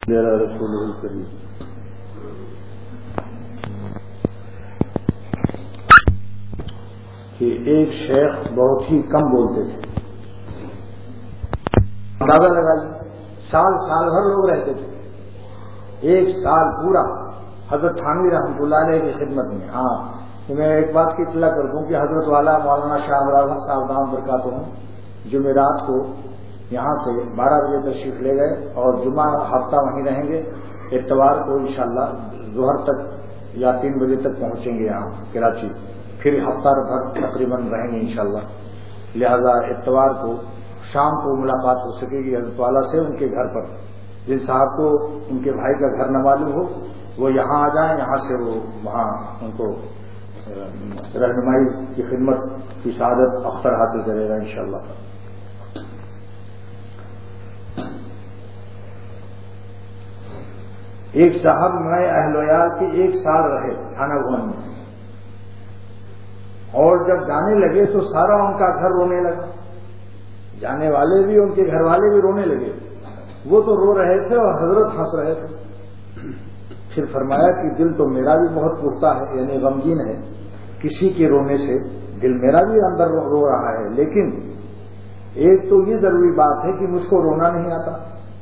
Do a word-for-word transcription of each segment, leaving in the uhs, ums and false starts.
میرا رسول کریم کہ ایک شیخ بہت ہی کم بولتے تھے، اندازہ لگا لیں سال سال بھر لوگ رہتے تھے، ایک سال پورا حضرت تھانوی رحمۃ اللہ علیہ کی خدمت میں۔ ہاں تو میں ایک بات کی اطلاع کر دوں کہ حضرت والا مولانا شاہ امراض صاحب دام برکاتہ ہوں جمعرات کو یہاں سے بارہ بجے تشریف لے گئے اور جمعہ ہفتہ وہیں رہیں گے، اتوار کو انشاءاللہ ظہر تک یا تین بجے تک پہنچیں گے یہاں کراچی، پھر ہفتہ بھر تقریباً رہیں گے انشاءاللہ۔ لہذا اتوار کو شام کو ملاقات ہو سکے گی حضرت والا سے ان کے گھر پر۔ جن صاحب کو ان کے بھائی کا گھر نہ معلوم ہو وہ یہاں آ جائیں، یہاں سے وہ وہاں ان کو رہنمائی کی خدمت کی سعادت اختر حاصل کرے گا انشاءاللہ۔ ایک صاحب میں اہل ویال کے ایک سال رہے تھانہ بھون میں، اور جب جانے لگے تو سارا ان کا گھر رونے لگا، جانے والے بھی ان کے گھر والے بھی رونے لگے، وہ تو رو رہے تھے اور حضرت ہنس رہے تھے۔ پھر فرمایا کہ دل تو میرا بھی بہت ٹوٹتا ہے، یعنی غمگین ہے، کسی کے رونے سے دل میرا بھی اندر رو رہا ہے، لیکن ایک تو یہ ضروری بات ہے کہ مجھ کو رونا نہیں آتا،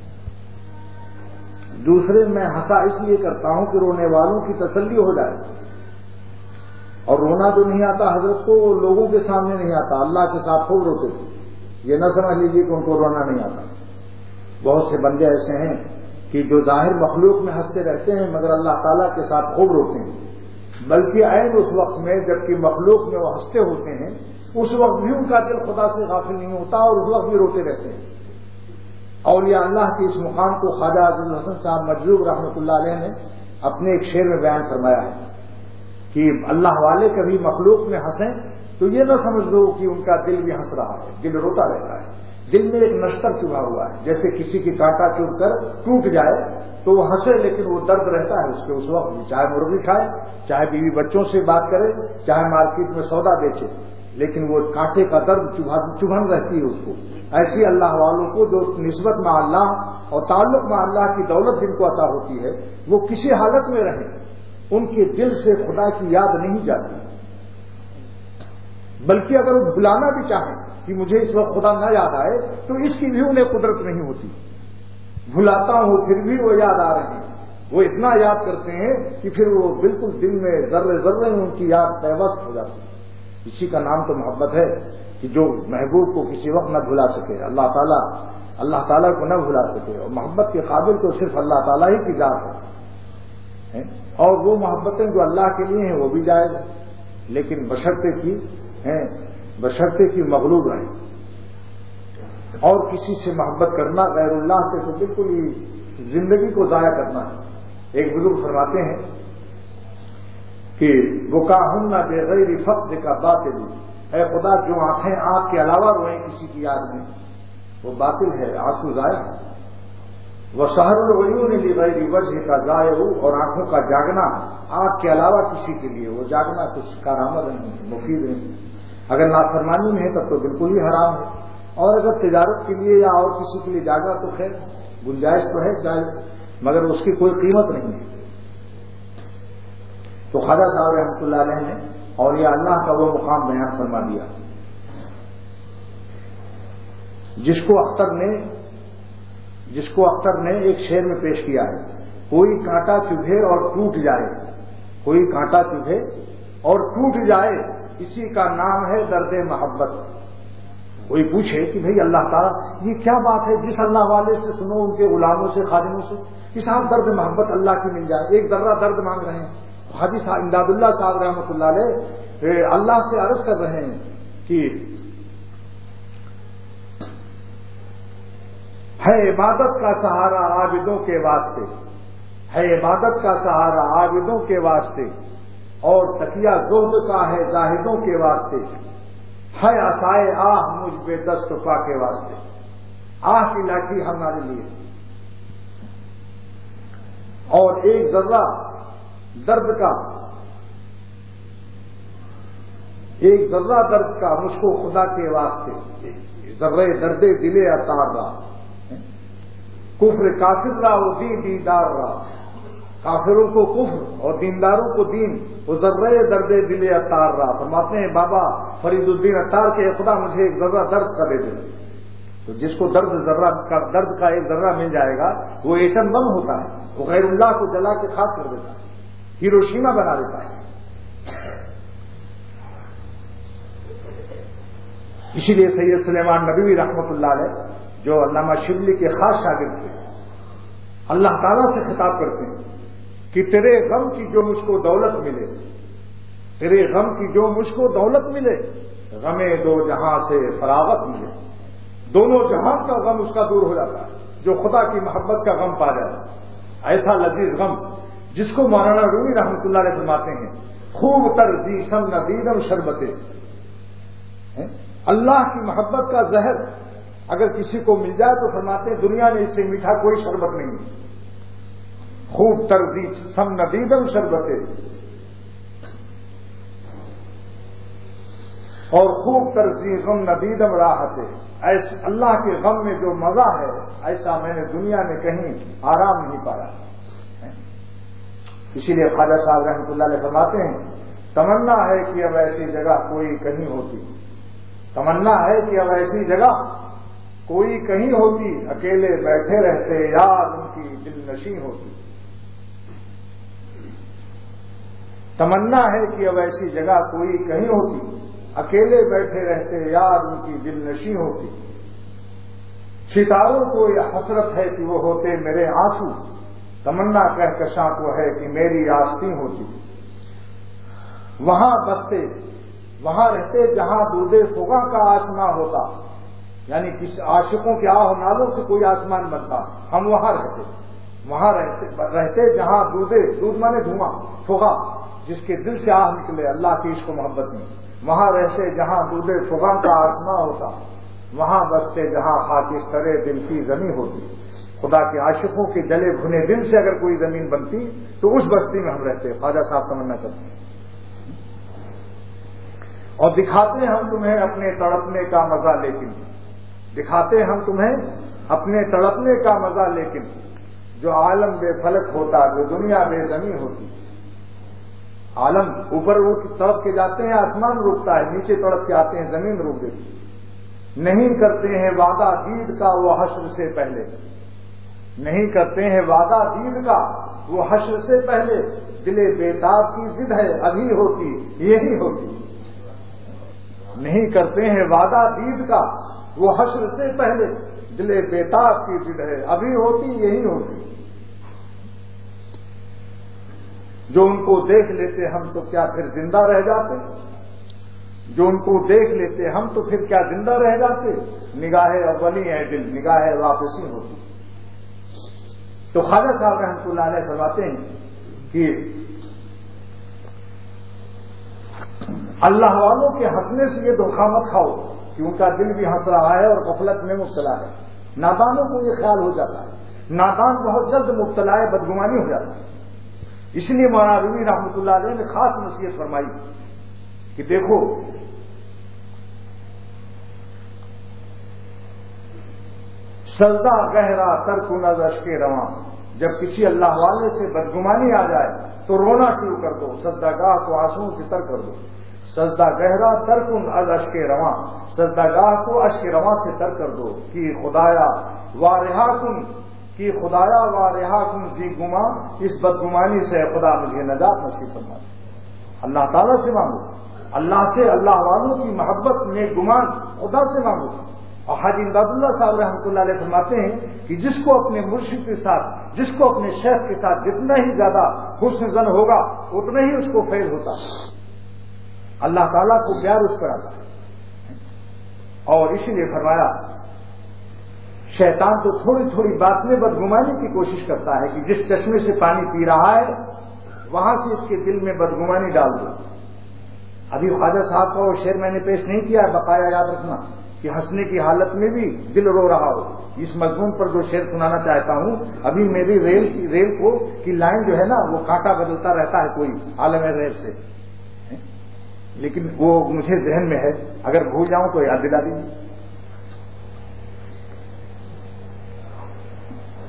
دوسرے میں ہنسا اس لیے کرتا ہوں کہ رونے والوں کی تسلی ہو جائے، اور رونا تو نہیں آتا حضرت کو، لوگوں کے سامنے نہیں آتا، اللہ کے ساتھ خوب روتے تھے، یہ نہ سمجھ لیجیے کہ ان کو رونا نہیں آتا۔ بہت سے بندے ایسے ہیں کہ جو ظاہر مخلوق میں ہنستے رہتے ہیں مگر اللہ تعالیٰ کے ساتھ خوب روتے ہیں، بلکہ عین اس وقت میں جبکہ مخلوق میں وہ ہنستے ہوتے ہیں اس وقت بھی ان کا دل خدا سے غافل نہیں ہوتا اور اس وقت بھی روتے رہتے ہیں۔ اولیاء اللہ کے اس مقام کو خواجہ عبد الحسن صاحب مجذوب رحمۃ اللہ علیہ نے اپنے ایک شعر میں بیان فرمایا ہے کہ اللہ والے کبھی مخلوق میں ہنسیں تو یہ نہ سمجھ لو کہ ان کا دل بھی ہنس رہا ہے، دل روتا رہتا ہے، دل میں ایک نشتر چبھا ہوا ہے، جیسے کسی کی کانٹا چبھ کر ٹوٹ جائے تو وہ ہنسے لیکن وہ درد رہتا ہے اس کے اس وقت، چاہے مرغی کھائے، چاہے بیوی بچوں سے بات کرے، چاہے مارکیٹ میں سودا بیچے، لیکن وہ کانٹے کا درد چبھن رہتی ہے اس کو۔ ایسی اللہ والوں کو جو نسبت مع اللہ اور تعلق مع اللہ کی دولت جن کو عطا ہوتی ہے وہ کسی حالت میں رہیں ان کے دل سے خدا کی یاد نہیں جاتی، بلکہ اگر وہ بھلانا بھی چاہیں کہ مجھے اس وقت خدا نہ یاد آئے تو اس کی بھی انہیں قدرت نہیں ہوتی، بھلاتا ہوں پھر بھی وہ یاد آ رہے ہیں، وہ اتنا یاد کرتے ہیں کہ پھر وہ بالکل دل میں ذرے ذرے میں ان کی یاد پیوست ہو جاتی ہے۔ اسی کا نام تو محبت ہے کہ جو محبوب کو کسی وقت نہ بھلا سکے، اللہ تعالیٰ اللہ تعالیٰ کو نہ بھلا سکے، اور محبت کے قابل تو صرف اللہ تعالیٰ ہی کی ذات ہے، اور وہ محبتیں جو اللہ کے لیے ہیں وہ بھی جائز ہیں، لیکن بشرطے کی ہیں بشرطے کی مغلوب رہیں، اور کسی سے محبت کرنا غیر اللہ سے تو بالکل ہی زندگی کو ضائع کرنا ہے۔ ایک بزرگ فرماتے ہیں کہ بکاہن بغیر فقد کا باطل، اے خدا جو آنکھیں آنکھ کے علاوہ روئیں کسی کی یاد میں وہ باطل ہے، آنسو ضائع ہے۔ وسحر العیون لغیر وجہ کا ضائع، اور آنکھوں کا جاگنا آنکھ کے علاوہ کسی کے لیے وہ جاگنا کچھ کارآمد نہیں، مفید نہیں۔ اگر نافرمانی میں ہے تب تو بالکل ہی حرام ہے، اور اگر تجارت کے لیے یا اور کسی کے لیے جاگا تو خیر گنجائش تو ہے جائز، مگر اس کی کوئی قیمت نہیں ہے۔ تو خواجہ صاحب رحمۃ اللہ علیہ نے اور یہ اللہ کا وہ مقام بیان فرما دیا جس کو اختر نے جس کو اختر نے ایک شعر میں پیش کیا ہے، کوئی کانٹا چبھے اور ٹوٹ جائے، کوئی کانٹا چبھے اور ٹوٹ جائے، اسی کا نام ہے درد محبت۔ کوئی پوچھے کہ بھئی اللہ تعالیٰ یہ کیا بات ہے، جس اللہ والے سے سنو ان کے غلاموں سے خادموں سے کہ صاحب درد محبت اللہ کی مل جائے، ایک ذرہ درد مانگ رہے ہیں۔ حاجی صاحب امداد اللہ صاحب رحمۃ اللہ علیہ اللہ سے عرض کر رہے ہیں کہ ہے عبادت کا سہارا عابدوں کے واسطے، ہے عبادت کا سہارا عابدوں کے واسطے، اور تکیہ زہد کا ہے زاہدوں کے واسطے، ہے عصائے آہ مجھ بے دست پا کے واسطے، آہ کی لاٹھی ہمارے لیے، اور ایک ذرہ درد کا ایک ذرہ درد کا مجھ کو خدا کے واسطے، ذرے درد دلے اتار رہا، کفر کافر را و دین دیندار را، کافروں کو کفر اور دینداروں کو دین، وہ ذرے درد دل عطار را۔ فرماتے ہیں بابا فرید الدین عطار کے خدا مجھے ایک ذرہ درد کا دے دے، تو جس کو درد ذرہ کا درد کا ایک ذرہ مل جائے گا وہ ایٹم بم ہوتا ہے، وہ غیر اللہ کو جلا کے خاک کر دیتا ہے، ہیروشیما بنا دیتا ہے۔ اسی لیے سید سلیمان ندوی رحمۃ اللہ علیہ جو علامہ شبلی کے خاص شاگرد تھے، اللہ تعالیٰ سے خطاب کرتے ہیں کہ تیرے غم کی جو مجھ کو دولت ملے، تیرے غم کی جو مجھ کو دولت ملے، غم دو جہاں سے فراغت ملے، دونوں جہاں کا غم اس کا دور ہو جاتا ہے جو خدا کی محبت کا غم پا جائے، ایسا لذیذ غم جس کو مولانا رومی رحمۃ اللہ علیہ فرماتے ہیں خوب ترزی سم ندیدم شربتے، اللہ کی محبت کا زہر اگر کسی کو مل جائے تو فرماتے ہیں دنیا میں اس سے میٹھا کوئی شربت نہیں، خوب ترزی سم ندیدم شربتے، اور خوب ترزی غم ندیدم راحتے، ایسے اللہ کے غم میں جو مزہ ہے ایسا میں نے دنیا میں کہیں آرام نہیں پایا۔ اسی لیے خواجہ صاحب رحمۃ اللہ علیہ فرماتے ہیں تمنا ہے کہ اب ایسی جگہ کوئی کہیں ہوتی، تمنا ہے کہ اب ایسی جگہ کوئی کہیں ہوتی، اکیلے بیٹھے رہتے یاد ان کی دل نشیں ہوتی، تمنا ہے کہ اب ایسی جگہ کوئی کہیں ہوتی، اکیلے بیٹھے رہتے یاد ان کی دل نشیں ہوتی، ستاروں کو یہ حسرت ہے کہ وہ ہوتے میرے آنسو، تمنا کہکشاں کو ہے کہ میری آستین ہوتی، وہاں بستے وہاں رہتے جہاں دودے فغاں کا آسمان ہوتا، یعنی کس عاشقوں کے آہ و نالوں سے کوئی آسمان بنتا، ہم وہاں رہتے وہاں رہتے رہتے جہاں دودے، دودھ مانے دھواں، فغاں جس کے دل سے آہ نکلے اللہ کی عشق و محبت میں، وہاں رہتے جہاں دودے فغاں کا آسمان ہوتا، وہاں بستے جہاں خاکستر دل کی زمین ہوتی، خدا کے عاشقوں کے جلے بھنے دل سے اگر کوئی زمین بنتی تو اس بستی میں ہم رہتے، خواجہ صاحب تمنا کرتے ہیں، اور دکھاتے ہم تمہیں اپنے تڑپنے کا مزہ، لیکن دکھاتے ہم تمہیں اپنے تڑپنے کا مزہ، لیکن جو عالم بے فلک ہوتا جو دنیا بے زمین ہوتی، عالم اوپر اٹھ تڑپ کے جاتے ہیں آسمان رکتا ہے، نیچے تڑپ کے آتے ہیں زمین رک دیتی، نہیں کرتے ہیں وعدہ دید کا وہ حشر سے پہلے، نہیں کرتے ہیں وعدہ دید کا وہ حشر سے پہلے، دل بیتاب کی ضد ہے ابھی ہوتی یہی ہوتی، نہیں کرتے ہیں وعدہ دید کا وہ حشر سے پہلے، دل بیتاب کی ضد ہے ابھی ہوتی یہی ہوتی، جو ان کو دیکھ لیتے ہم تو کیا پھر زندہ رہ جاتے، جو ان کو دیکھ لیتے ہم تو پھر کیا زندہ رہ جاتے، نگاہ اولی ہے دل نگاہ واپسی ہوتی۔ تو خواجہ صاحب رحمۃ اللہ علیہ فرماتے ہیں کہ اللہ والوں کے ہنسنے سے یہ دھوکہ مت کھاؤ کہ ان کا دل بھی ہنس رہا ہے اور غفلت میں مبتلا ہے، نادانوں کو یہ خیال ہو جاتا ہے، نادان بہت جلد مبتلا ہے، بدگمانی ہو جاتا ہے۔ اس لیے مولانا رومی رحمۃ اللہ علیہ نے خاص نصیحت فرمائی کہ دیکھو سجدہ گہرا ترکن از اشک رواں، جب کسی اللہ والے سے بدگمانی آ جائے تو رونا شروع کر دو، سجدہ گاہ کو آنسوؤں سے تر کر دو، سجدہ گہرا ترکن از اشک رواں، سجدہ گاہ کو اشک رواں سے تر کر دو، کہ خدایا وارہا کن کہ خدایا وارہا کن جی گما، اس بدگمانی سے خدا مجھے نجات نصیب فرما دے۔ اللہ تعالیٰ سے مانگو، اللہ سے، اللہ والوں کی محبت میں گمان خدا سے مانگو۔ اور حاجی امداد اللہ صاحب رحمۃ اللہ علیہ فرماتے ہیں کہ جس کو اپنے مرشد کے ساتھ، جس کو اپنے شیخ کے ساتھ جتنا ہی زیادہ حسن زن ہوگا اتنا ہی اس کو فیض ہوتا ہے، اللہ تعالیٰ کو پیار اس پر آتا ہے۔ اور اسی لیے فرمایا شیطان تو تھوڑی تھوڑی بات میں بدگمانی کی کوشش کرتا ہے کہ جس چشمے سے پانی پی رہا ہے وہاں سے اس کے دل میں بدگمانی ڈال دو۔ ابھی خواجہ صاحب کا وہ شعر میں نے پیش نہیں کیا ہے، بقایا یاد رکھنا کہ ہنسنے کی حالت میں بھی دل رو رہا ہو۔ اس مضمون پر جو شعر سنانا چاہتا ہوں، ابھی میری ریل کی ریل کو کی لائن جو ہے نا وہ کانٹا بدلتا رہتا ہے کوئی عالم ریل سے، لیکن وہ مجھے ذہن میں ہے، اگر بھول جاؤں تو یاد دلا دیجیے۔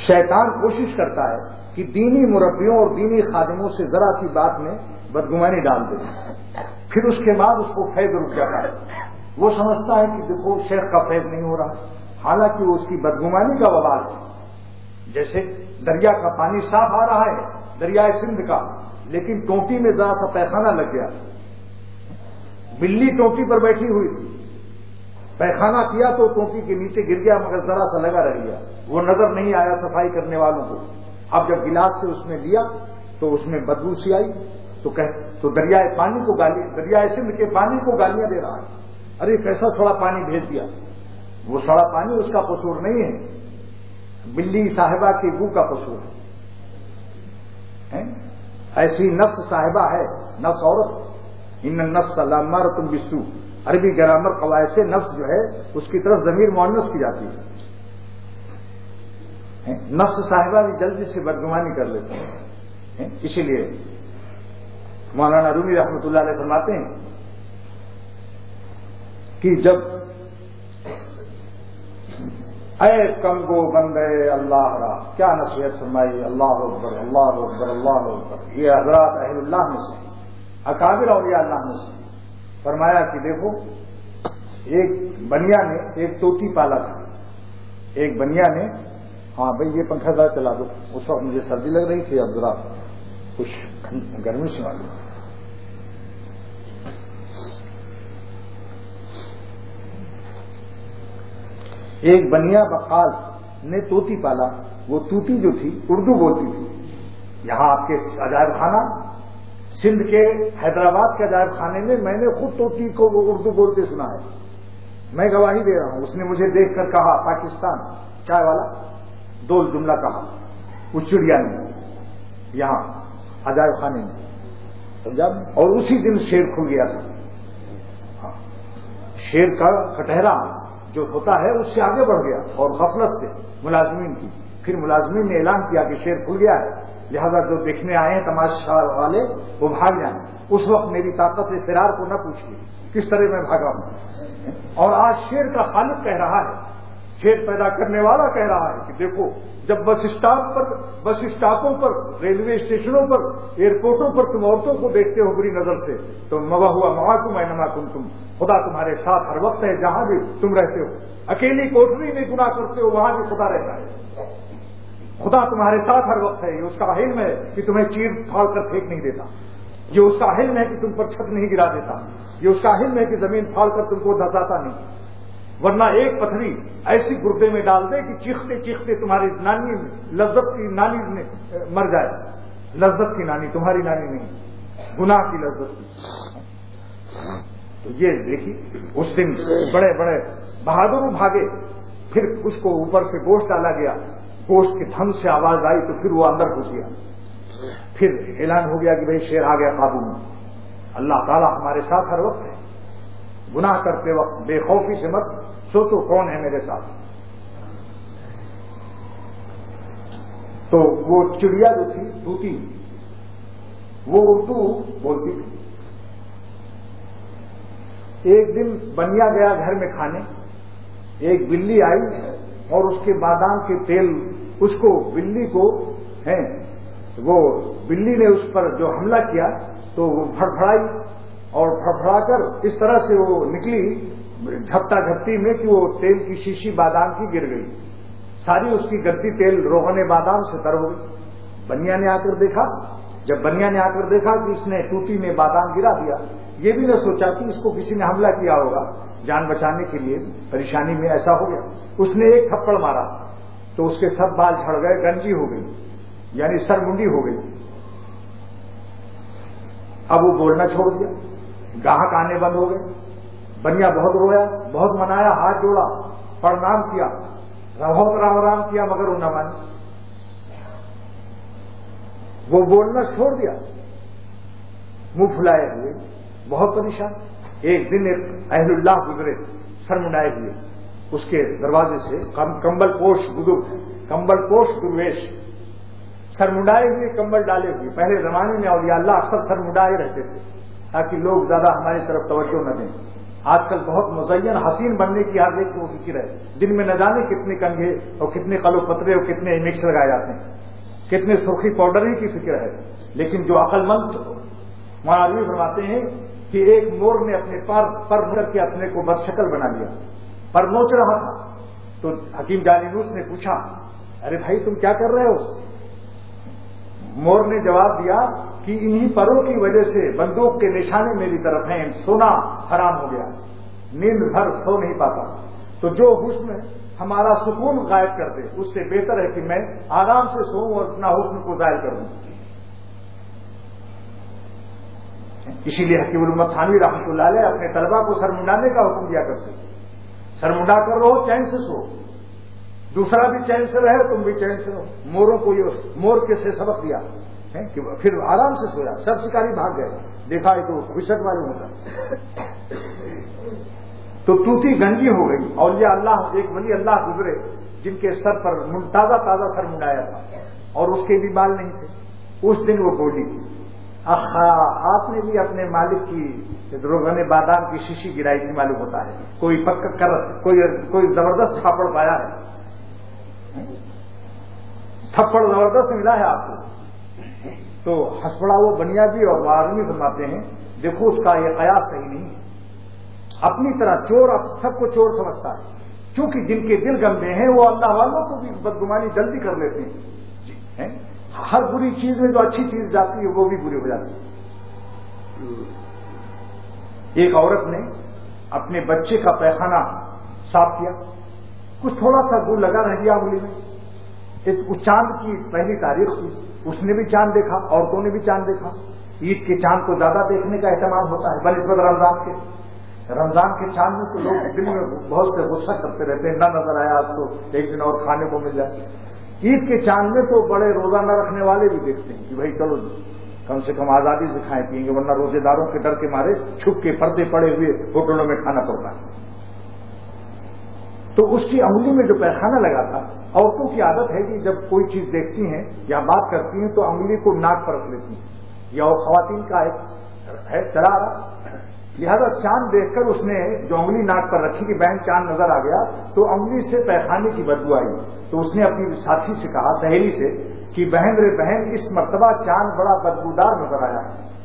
شیطان کوشش کرتا ہے کہ دینی مربیوں اور دینی خادموں سے ذرا سی بات میں بدگمانی ڈال دے، پھر اس کے بعد اس کو فیض رک جاتا ہے. وہ سمجھتا ہے کہ دیکھو شیخ کا فیض نہیں ہو رہا، حالانکہ وہ اس کی بدگمانی کا وبال ہے. جیسے دریا کا پانی صاف آ رہا ہے، دریائے سندھ کا، لیکن ٹونٹی میں ذرا سا پیخانہ لگ گیا. بلی ٹونٹی پر بیٹھی ہوئی تھی، پیخانہ کیا تو ٹونٹی کے نیچے گر گیا، مگر ذرا سا لگا رہ گیا، وہ نظر نہیں آیا صفائی کرنے والوں کو. اب جب گلاس سے اس نے لیا تو اس میں بدبو سی آئی، تو کہ تو دریائے پانی کو گالی دریائے سندھ کے پانی کو گالیاں دے رہا ہے، ارے کیسا سڑا پانی بھیج دیا. وہ سڑا پانی اس کا قصور نہیں ہے، بلی صاحبہ کے بو کا قصور ہے. ایسی نفس صاحبہ ہے، نفس عورت، ان النفس لامارۃ بالسوء، عربی گرامر قواعد سے نفس جو ہے اس کی طرف ضمیر مؤنث کی جاتی ہے. نفس صاحبہ بھی جلدی سے بدگمانی کر لیتے ہیں. اسی لیے مولانا رومی رحمۃ اللہ علیہ فرماتے ہیں کہ جب اے کنگو بندے اللہ را، کیا نصیحت فرمائی، اللہ اکبر اللہ اکبر اللہ اکبر. یہ حضرات اہل اللہ میں سے، اکابر اولیاء اللہ میں سے. فرمایا کہ دیکھو ایک بنیا نے ایک طوطی پالا تھا. ایک بنیا نے، ہاں بھائی یہ پنکھا ذرا چلا دو، اس وقت مجھے سردی لگ رہی تھی، اب ذرا کچھ گرمی سے معلوم. ایک بنیا بقال نے طوطی پالا. وہ طوطی جو تھی اردو بولتی تھی. یہاں آپ کے عجائب خانہ سندھ کے حیدرآباد کے عجائب خانے میں میں نے خود طوطی کو وہ اردو بولتے سنا ہے. میں گواہی دے رہا ہوں. اس نے مجھے دیکھ کر کہا پاکستان چائے والا، دو جملہ کہا اس چڑیا نے یہاں عجائب خانے میں، سمجھا. اور اسی دن شیر کھل گیا تھا. شیر کا کٹہرا جو ہوتا ہے اس سے آگے بڑھ گیا اور غفلت سے ملازمین کی. پھر ملازمین نے اعلان کیا کہ شیر کھل گیا ہے، لہذا جو دیکھنے آئے ہیں تماشا والے وہ بھاگ جائیں. اس وقت میری طاقت فرار کو نہ پوچھیے کس طرح میں بھاگا ہوں. اور آج شیر کا خالق کہہ رہا ہے، شیر پیدا کرنے والا کہہ رہا ہے کہ دیکھو جب بس اسٹاپ پر بس اسٹاپوں پر ریلوے اسٹیشنوں پر ایئرپورٹوں پر تم عورتوں کو دیکھتے ہو بری نظر سے تو موا ہوا موا تم اینما کنتم، خدا تمہارے ساتھ ہر وقت ہے جہاں بھی تم رہتے ہو. اکیلی کوٹری میں گناہ کرتے ہو وہاں بھی خدا رہتا ہے. خدا تمہارے ساتھ ہر وقت ہے. یہ اس کا علم ہے کہ تمہیں چیر پھاڑ کر پھینک نہیں دیتا. یہ اس کا علم ہے کہ تم پر چھت نہیں گرا دیتا. یہ اس کا علم ہے کہ زمین پھاڑ کر تم کو دھساتا نہیں. ورنہ ایک پتھری ایسی گردے میں ڈال دے کہ چیختے چیختے تمہاری نانی لذت کی نانی میں مر جائے. لذت کی نانی تمہاری نانی نہیں، گناہ کی لذت کی. تو یہ دیکھیے اس دن بڑے بڑے بہادر بھاگے. پھر اس کو اوپر سے گوشت ڈالا گیا، گوشت کے دھن سے آواز آئی تو پھر وہ اندر گھس گیا. پھر اعلان ہو گیا کہ بھائی شیر آ گیا قابو میں. اللہ تعالیٰ ہمارے ساتھ ہر وقت ہے. گناہ کرتے وقت بے خوفی سے مت سوچو کون ہے میرے ساتھ. تو وہ چڑیا جو تھی طوطی وہ اردو بولتی تھی. ایک دن بنیا گیا گھر میں کھانے، ایک بلی آئی اور اس کے بادام کے تیل اس کو بلی کو ہے وہ بلی نے اس پر جو حملہ کیا تو وہ پھڑپھڑائی اور پھڑپھڑا کر اس طرح سے وہ نکلی جھپٹا جھپٹی میں کہ وہ تیل کی شیشی بادام کی گر گئی. ساری اس کی گدی تیل روغن بادام سے تر ہو گئی. بنیا نے آ کر دیکھا جب بنیا نے آ کر دیکھا کہ اس نے ٹوٹی میں بادام گرا دیا، یہ بھی نہ سوچا کہ اس کو کسی نے حملہ کیا ہوگا جان بچانے کے لیے، پریشانی میں ایسا ہو گیا. اس نے ایک تھپڑ مارا تو اس کے سب بال جھڑ گئے، گنجی ہو گئی یعنی سر منڈی ہو گئی. اب وہ بولنا چھوڑ دیا، گاہک آنے بند ہو گئے. بنیا بہت رویا، بہت منایا، ہاتھ جوڑا، پرنام کیا، بہت رام رام کیا، مگر وہ نہ مانی. وہ بولنا چھوڑ دیا، منہ پھلائے ہوئے، بہت پریشان. ایک دن ایک اہل اللہ گزرے سر منڈائے ہوئے اس کے دروازے سے، کمبل پوش بزرگ، کمبل پوش درویش، سر منڈائے ہوئے، کمبل ڈالے ہوئے. پہلے زمانے میں اولیاء اللہ اکثر سر منڈائے رہتے تھے تاکہ لوگ زیادہ ہماری طرف توجہ نہ دیں. آج کل بہت مزین حسین بننے کی ہر ایک کو فکر ہے. دن میں نہ جانے کتنے کنگھے اور کتنے قلو پترے اور کتنے مکس لگائے جاتے ہیں, کتنے سرخی پاؤڈر ہی کی فکر ہے. لیکن جو عقل مند مولانا فرماتے ہیں کہ ایک مور نے اپنے پر پر کر کے اپنے کو بدشکل بنا لیا, پر نوچ رہا تھا. تو حکیم جالینوس نے پوچھا, ارے بھائی تم کیا کر رہے ہو؟ مور نے جواب دیا کہ انہی پروں کی وجہ سے بندوق کے نشانے میری طرف ہیں, سونا حرام ہو گیا, نیند بھر سو نہیں پاتا. تو جو حسن ہمارا سکون غائب کر دے اس سے بہتر ہے کہ میں آرام سے سوؤں اور اپنا حسن کو ظاہر کر دوں. اسی لیے حکیم الامت تھانوی رحمۃ اللہ علیہ اپنے طلبا کو سر منڈانے کا حکم دیا کرتے, سر منڈا کر رہو, چین سے سو, دوسرا بھی چین سے رہے, تم بھی چین سے رہو. موروں کو یہ مور کے سے سبق دیا کہ پھر آرام سے سویا. سب شکاری بھاگ گئے, دیکھا ہے تو وشک معلوم ہوتا. تو توتی گنجی ہو گئی. اور یہ اللہ ایک ولی اللہ گزرے جن کے سر پر تازہ تازہ سر منڈایا تھا اور اس کے بھی بال نہیں تھے. اس دن وہ بولی, آپ نے بھی اپنے مالک کی روغن بادام کی شیشی گرائی تھی, معلوم ہوتا ہے کوئی پکا کر کوئی کوئی زبردست تھپڑ پایا ہے, تھپڑ زبردست ملا ہے آپ کو. تو ہنس پڑا وہ بنیادی اور آدمی فرماتے ہیں دیکھو اس کا یہ قیاس صحیح نہیں. اپنی طرح چور سب کو چور سمجھتا ہے, چونکہ جن کے دل گندے ہیں وہ اللہ والوں کو بھی بدگمانی جلدی کر لیتے ہیں. ہر بری چیز میں جو اچھی چیز جاتی ہے وہ بھی بری ہو جاتی ہے. ایک عورت نے اپنے بچے کا پیخانہ صاف کیا, کچھ تھوڑا سا گل لگا رہ گیا انگلی میں. اس چاند کی پہلی تاریخ تھی, اس نے بھی چاند دیکھا, عورتوں نے بھی چاند دیکھا. عید کے چاند کو زیادہ دیکھنے کا اہتمام ہوتا ہے بنسبت رمضان کے. رمضان کے چاند میں تو لوگ دن میں بہت سے غصہ کرتے رہتے ہیں, نہ نظر آیا آپ کو ایک دن اور کھانے کو مل جائے. عید کے چاند میں تو بڑے روزہ نہ رکھنے والے بھی دیکھتے ہیں کہ بھائی چلو کم سے کم آزادی سے کھائیں پئیں گے, ورنہ روزے داروں کے ڈر کے مارے چھپ کے پردے پڑے ہوئے ہوٹلوں میں کھانا پڑتا ہے. تو اس کی انگلی میں جو پیخانہ لگا تھا, عورتوں کی عادت ہے کہ جب کوئی چیز دیکھتی ہیں یا بات کرتی ہیں تو انگلی کو ناک پر رکھ لیتی ہیں, یا خواتین کا ایک ہے چلا رہا. لہذا چاند دیکھ کر اس نے جو انگلی ناک پر رکھی کہ بہن چاند نظر آ گیا, تو انگلی سے پیخانے کی بدبو آئی. تو اس نے اپنی ساتھی سے کہا, سہیلی سے, کہ بہن رے بہن اس مرتبہ چاند بڑا بدبودار نظر آیا,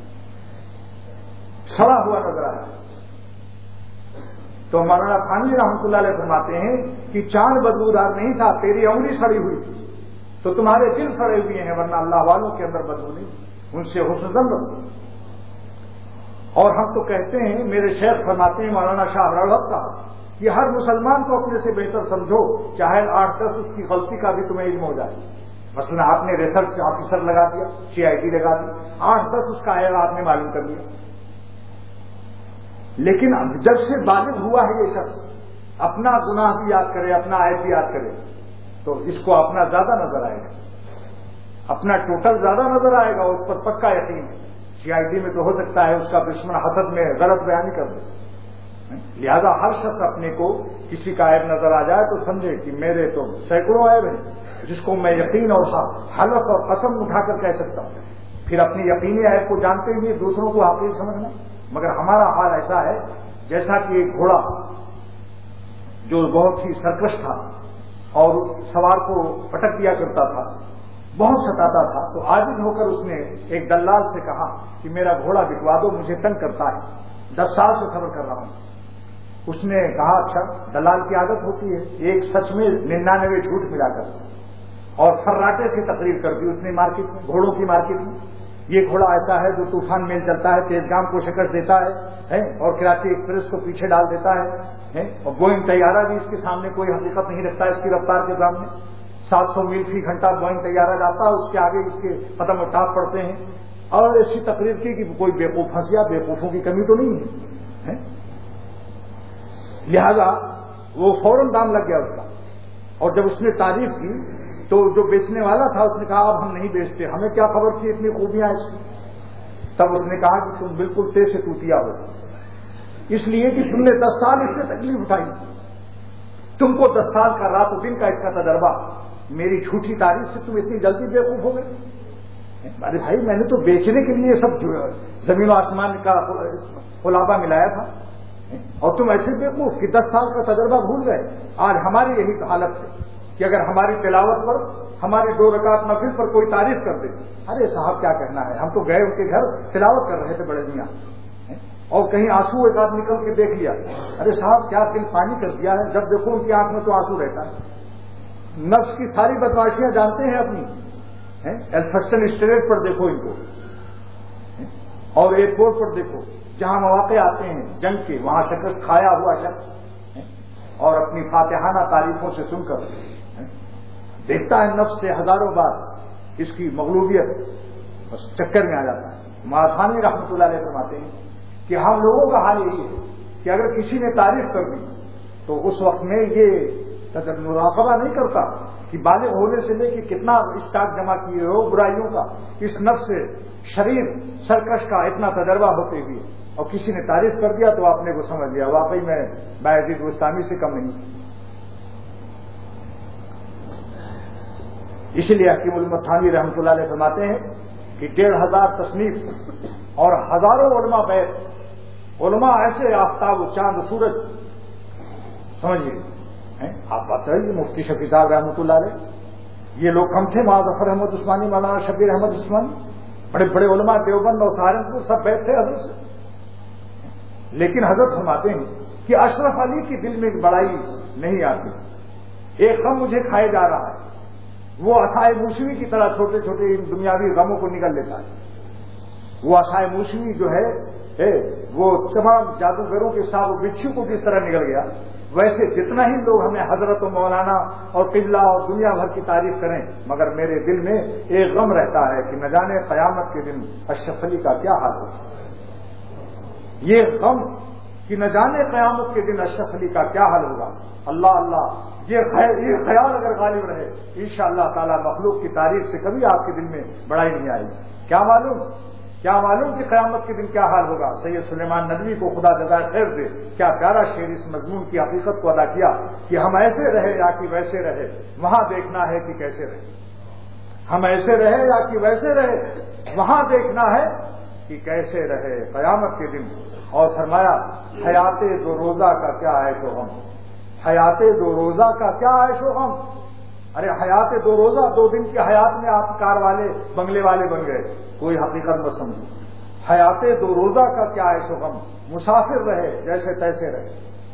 سڑا ہوا نظر آیا. تو مولانا تھانوی رحمۃ اللہ علیہ فرماتے ہیں کہ چاند بدبودار نہیں تھا, تیری انگلی سڑی ہوئی تھی, تو تمہارے دل سڑے ہوئے ہیں, ورنہ اللہ والوں کے اندر بدبو نہیں, ان سے حسن ظن رکھو. اور ہم تو کہتے ہیں, میرے شیخ فرماتے ہیں مولانا شاہ رڑھت صاحب, کہ ہر مسلمان کو اپنے سے بہتر سمجھو, چاہے آٹھ دس اس کی غلطی کا بھی تمہیں علم ہو جائے. مثلا آپ نے ریسرچ آفیسر لگا دیا, سی آئی ڈی لگا دی, آٹھ دس اس کا عیب آپ نے معلوم کر دیا. لیکن جب سے بالغ ہوا ہے یہ شخص, اپنا گناہ بھی یاد کرے, اپنا عیب بھی یاد کرے, تو اس کو اپنا زیادہ نظر آئے گا, اپنا ٹوٹل زیادہ نظر آئے گا, اس پر پکا یقین ہے. سی آئی ڈی میں تو ہو سکتا ہے اس کا دشمن حسد میں غلط بیانی کر دے. لہذا ہر شخص اپنے کو کسی کا عیب نظر آ جائے تو سمجھے کہ میرے تو سینکڑوں عیب ہیں, جس کو میں یقین اور حلف اور قسم اٹھا کر کہہ سکتا ہوں. پھر اپنی یقینی عیب کو جانتے ہوئے دوسروں کو حقیر سمجھنا. مگر ہمارا حال ایسا ہے جیسا کہ ایک گھوڑا جو بہت ہی سرکش تھا اور سوار کو پٹک دیا کرتا تھا, بہت ستاتا تھا, تو عاجز ہو کر اس نے ایک دلال سے کہا کہ میرا گھوڑا بکوا دو, مجھے تنگ کرتا ہے, دس سال سے صبر کر رہا ہوں. اس نے کہا اچھا, دلال کی عادت ہوتی ہے ایک سچ میں ننانوے جھوٹ ملا کر, اور فراٹے سے تقریر کر دی اس نے مارکیٹ میں, گھوڑوں کی مارکیٹ میں. یہ گھوڑا ایسا ہے جو طوفان میل چلتا ہے, تیزگام کو شکست دیتا ہے اور کراچی ایکسپریس کو پیچھے ڈال دیتا ہے, اور بوئنگ طیارہ بھی اس کے سامنے کوئی حقیقت نہیں رکھتا ہے اس کی رفتار کے سامنے. سات سو میل فی گھنٹہ بوئنگ طیارہ جاتا ہے, اس کے آگے اس کے قدم و ٹاپ پڑتے ہیں. اور ایسی تقریر کی کہ کوئی بیوقوف پھنس گیا, بیوقوفوں کی کمی تو نہیں ہے. لہذا وہ فوراً دام لگ گیا اس کا, اور جب اس نے تعریف کی تو جو بیچنے والا تھا اس نے کہا اب ہم نہیں بیچتے, ہمیں کیا خبر تھی اتنی خوبیاں اس کی. تب اس نے کہا کہ تم بالکل تیز سے ٹوٹیا ہو, اس لیے کہ تم نے دس سال اس سے تکلیف اٹھائی, تم کو دس سال کا رات و دن کا اس کا تجربہ, میری جھوٹی تعریف سے تم اتنی جلدی بیوقوف ہو گئے. ارے بھائی میں نے تو بیچنے کے لیے سب زمین و آسمان کا خلابہ ملایا تھا, اور تم ایسے بیوقوف کہ دس سال کا تجربہ بھول گئے. آج ہماری یہی حالت ہے کہ اگر ہماری تلاوت پر، ہماری دو رکعت نفل پر کوئی تعریف کر دے، ارے صاحب کیا کہنا ہے، ہم تو گئے ان کے گھر تلاوت کر رہے تھے بڑے میاں، اور کہیں آنسو ایک آدھ نکل کے دیکھ لیا، ارے صاحب کیا دل پانی کر دیا ہے، جب دیکھو ان کی آنکھ میں تو آنسو رہتا ہے. نفس کی ساری بدماشیاں جانتے ہیں اپنی. ایلفسٹن اسٹریٹ پر دیکھو ان کو، اور ایئرپورٹ پر دیکھو، جہاں مواقع آتے ہیں جنگ کے، وہاں شکست کھایا ہوا شخص اور اپنی فاتحانہ تعریفوں سے سن کر دیکھتا ہے نفس سے ہزاروں بار اس کی مغلوبیت، بس چکر میں آ جاتا ہے. ماتھانی رحمۃ اللہ علیہ فرماتے ہیں کہ ہم لوگوں کا حال یہی ہے کہ اگر کسی نے تعریف کر دی تو اس وقت میں یہ مراقبہ نہیں کرتا کہ بالغ ہونے سے لے کے کتنا اسٹاک جمع کیے ہو برائیوں کا، اس نفس سے شریر سرکش کا اتنا تجربہ ہوتے ہوئے، اور کسی نے تعریف کر دیا تو آپ نے کو سمجھ لیا واقعی میں بایزید بستامی سے کم نہیں. اسی لیے حکیم المتھانی رحمۃ اللہ علیہ فرماتے ہیں کہ ڈیڑھ ہزار تصنیف اور ہزاروں علماء بیت، علماء ایسے آفتاب و چاند سورج، سمجھیے آپ بتائیے مفتی شفیع صاحب رحمۃ اللہ علیہ، یہ لوگ کم تھے، مولانا ظفر احمد عثمانی، مولانا شبیر احمد عثمانی، بڑے بڑے علماء دیوبند اور سہارنپور سب بیٹھ تھے حضرت سے. لیکن حضرت فرماتے ہیں کہ اشرف علی کی دل میں بڑائی نہیں آتی. ایک غم مجھے کھائے جا رہا ہے، وہ عصائے موسوی کی طرح چھوٹے چھوٹے دنیاوی غموں کو نگل لیتا ہے. وہ عصائے موسوی جو ہے وہ تمام جادوگروں کے ساتھ وہ بچھو کو کس طرح نگل گیا، ویسے جتنا ہی لوگ ہمیں حضرت و مولانا اور قبلہ اور دنیا بھر کی تعریف کریں، مگر میرے دل میں ایک غم رہتا ہے کہ نہ جانے قیامت کے دن اشرف علی کا کیا حال ہوگا. یہ غم کہ نہ جانے قیامت کے دن اشرف علی کا کیا حال ہوگا. اللہ اللہ، یہ خیال اگر غالب رہے انشاءاللہ تعالی مخلوق کی تعریف سے کبھی آپ کے دل میں بڑائی نہیں آئی. کیا معلوم کیا معلوم کہ قیامت کے دن کیا حال ہوگا. سید سلیمان ندوی کو خدا جزائے خیر دے، کیا پیارا شعر اس مضمون کی حقیقت کو ادا کیا کہ ہم ایسے رہے یا کہ ویسے رہے، وہاں دیکھنا ہے کہ کیسے رہے. ہم ایسے رہے یا کہ ویسے رہے، وہاں دیکھنا ہے کہ کیسے رہے قیامت کے دن. اور فرمایا حیات دو روزہ کا کیا عیش و غم، حیات دو روزہ کا کیا عیش و غم. ارے حیات دو روزہ، دو دن کی حیات میں آپ کار والے بنگلے والے بن گئے، کوئی حقیقت نہ سمجھو. حیات دو روزہ کا کیا عیش و غم، مسافر رہے جیسے تیسے رہے.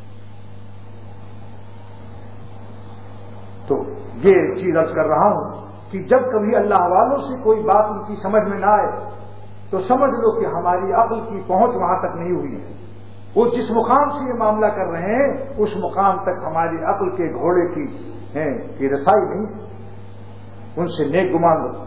تو یہ چیز عرض کر رہا ہوں کہ جب کبھی اللہ والوں سے کوئی بات ان کی سمجھ میں نہ آئے تو سمجھ لو کہ ہماری عقل کی پہنچ وہاں تک نہیں ہوئی ہے. وہ جس مقام سے یہ معاملہ کر رہے ہیں اس مقام تک ہماری عقل کے گھوڑے کی ہیں کہ رسائی نہیں. ان سے نیک گمان رکھو.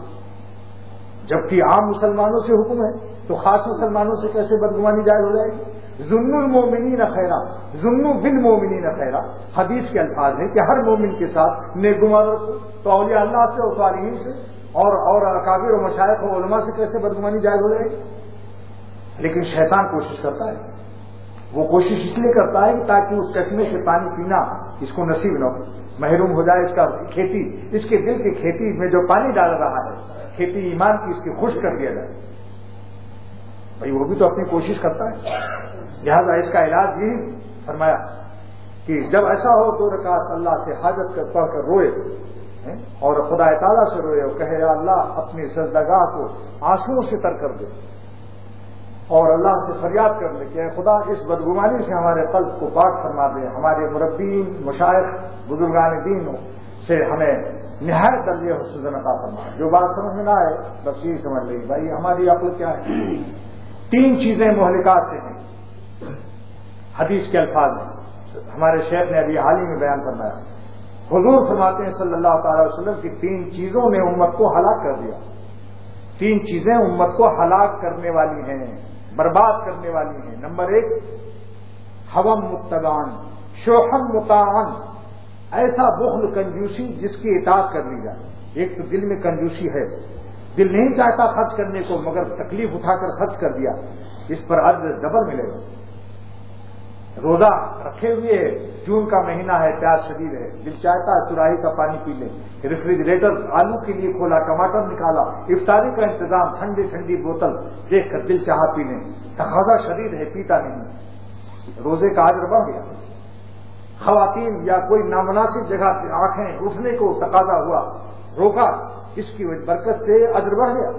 جبکہ عام مسلمانوں سے حکم ہے تو خاص مسلمانوں سے کیسے بدگمانی جائز ہو جائے گی. ظن المومنین خیرا، ظن بالمومنین خیرا، حدیث کے الفاظ ہیں کہ ہر مومن کے ساتھ نیک گمان رکھو. تو اولیاء اللہ سے اور صالحین سے اور اور اکابر و مشائخ و علماء سے کیسے بدگمانی جائز ہو جائے گی. لیکن شیطان کوشش کرتا ہے، وہ کوشش اس لیے کرتا ہے تاکہ اس چشمے سے پانی پینا اس کو نصیب نہ ہو، محروم ہو جائے. اس کا کھیتی، اس کے دل کی کھیتی میں جو پانی ڈال رہا ہے، کھیتی ایمان کی، اس کی خشک کر دیا جائے. بھائی وہ بھی تو اپنی کوشش کرتا ہے. لہذا اس کا علاج یہی فرمایا کہ جب ایسا ہو تو رکعت اللہ سے حاجت کر پڑھ کر روئے اور خدا تعالیٰ سے روئے اور کہے یا اللہ اپنی سجدگاہ کو آنسوؤں سے تر کر دے، اور اللہ سے فریاد کر لے کہ اے خدا اس بدگمانی سے ہمارے قلب کو پاک فرما دے. ہمارے مربین، مشائخ، بزرگان دین سے ہمیں نہایت درجے حسن عطا فرما. جو بات سمجھ میں نہ آئے بس یہی سمجھ لیں بھائی ہماری عقل کیا ہے. تین چیزیں مہلکات سے ہیں حدیث کے الفاظ میں، ہمارے شیخ نے ابھی حال ہی میں بیان فرمایا. حضور فرماتے ہیں صلی اللہ تعالی وسلم کی تین چیزوں نے امت کو ہلاک کر دیا. تین چیزیں امت کو ہلاک کرنے والی ہیں، برباد کرنے والی ہیں. نمبر ایک، حوم متبان، شوہم مطاعن، ایسا بخل کنجوسی جس کی اطاعت کر لی جائے. ایک تو دل میں کنجوسی ہے، دل نہیں چاہتا خرچ کرنے کو مگر تکلیف اٹھا کر خرچ کر دیا، اس پر اجر ڈبل ملے گا. روزہ رکھے ہوئے ہے، جون کا مہینہ ہے، پیاس شدید ہے، دل چاہتا ہے چراہی کا پانی پی لے، ریفریجریٹر آلو کے لیے کھولا، ٹماٹر نکالا، افطاری کا انتظام، ٹھنڈی ٹھنڈی بوتل دیکھ کر دل چاہا پی لیں، تقاضا شدید ہے، پیتا نہیں. روزے کا اجر بڑھ گیا. خواتین یا کوئی نامناسب جگہ سے آنکھیں اٹھنے کو تقاضا ہوا، روکا، اس کی برکت سے اجر بڑھ گیا.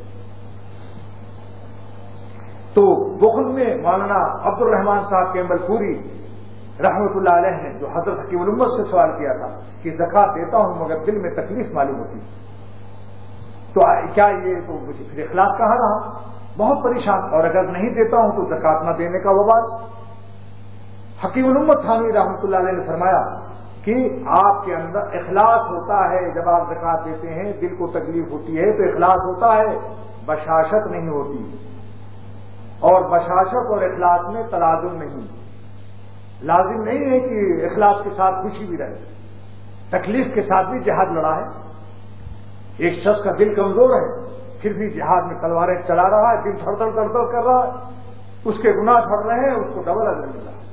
تو بخل میں مولانا عبد الرحمان صاحب کیمبل پوری رحمۃ اللہ علیہ نے جو حضرت حکیم الامت سے سوال کیا تھا کہ زکوٰۃ دیتا ہوں مگر دل میں تکلیف معلوم ہوتی، تو کیا یہ تو مجھے پھر اخلاص کہاں رہا؟ بہت پریشان. اور اگر نہیں دیتا ہوں تو زکوٰۃ نہ دینے کا وبال. حکیم الامت تھانوی رحمۃ اللہ علیہ نے فرمایا کہ آپ کے اندر اخلاص ہوتا ہے جب آپ زکوٰۃ دیتے ہیں، دل کو تکلیف ہوتی ہے تو اخلاص ہوتا ہے، بشاشت نہیں ہوتی. اور بشاشت اور اخلاص میں تلازم نہیں، لازم نہیں ہے کہ اخلاص کے ساتھ خوشی بھی رہے. تکلیف کے ساتھ بھی جہاد لڑا ہے. ایک شخص کا دل کمزور ہے پھر بھی جہاد میں تلواریں چلا رہا ہے، دل تھڑ تھڑ تھڑ تھڑ کر رہا ہے، اس کے گناہ پڑ رہے ہیں، اس کو ڈبل اجر مل رہا ہے.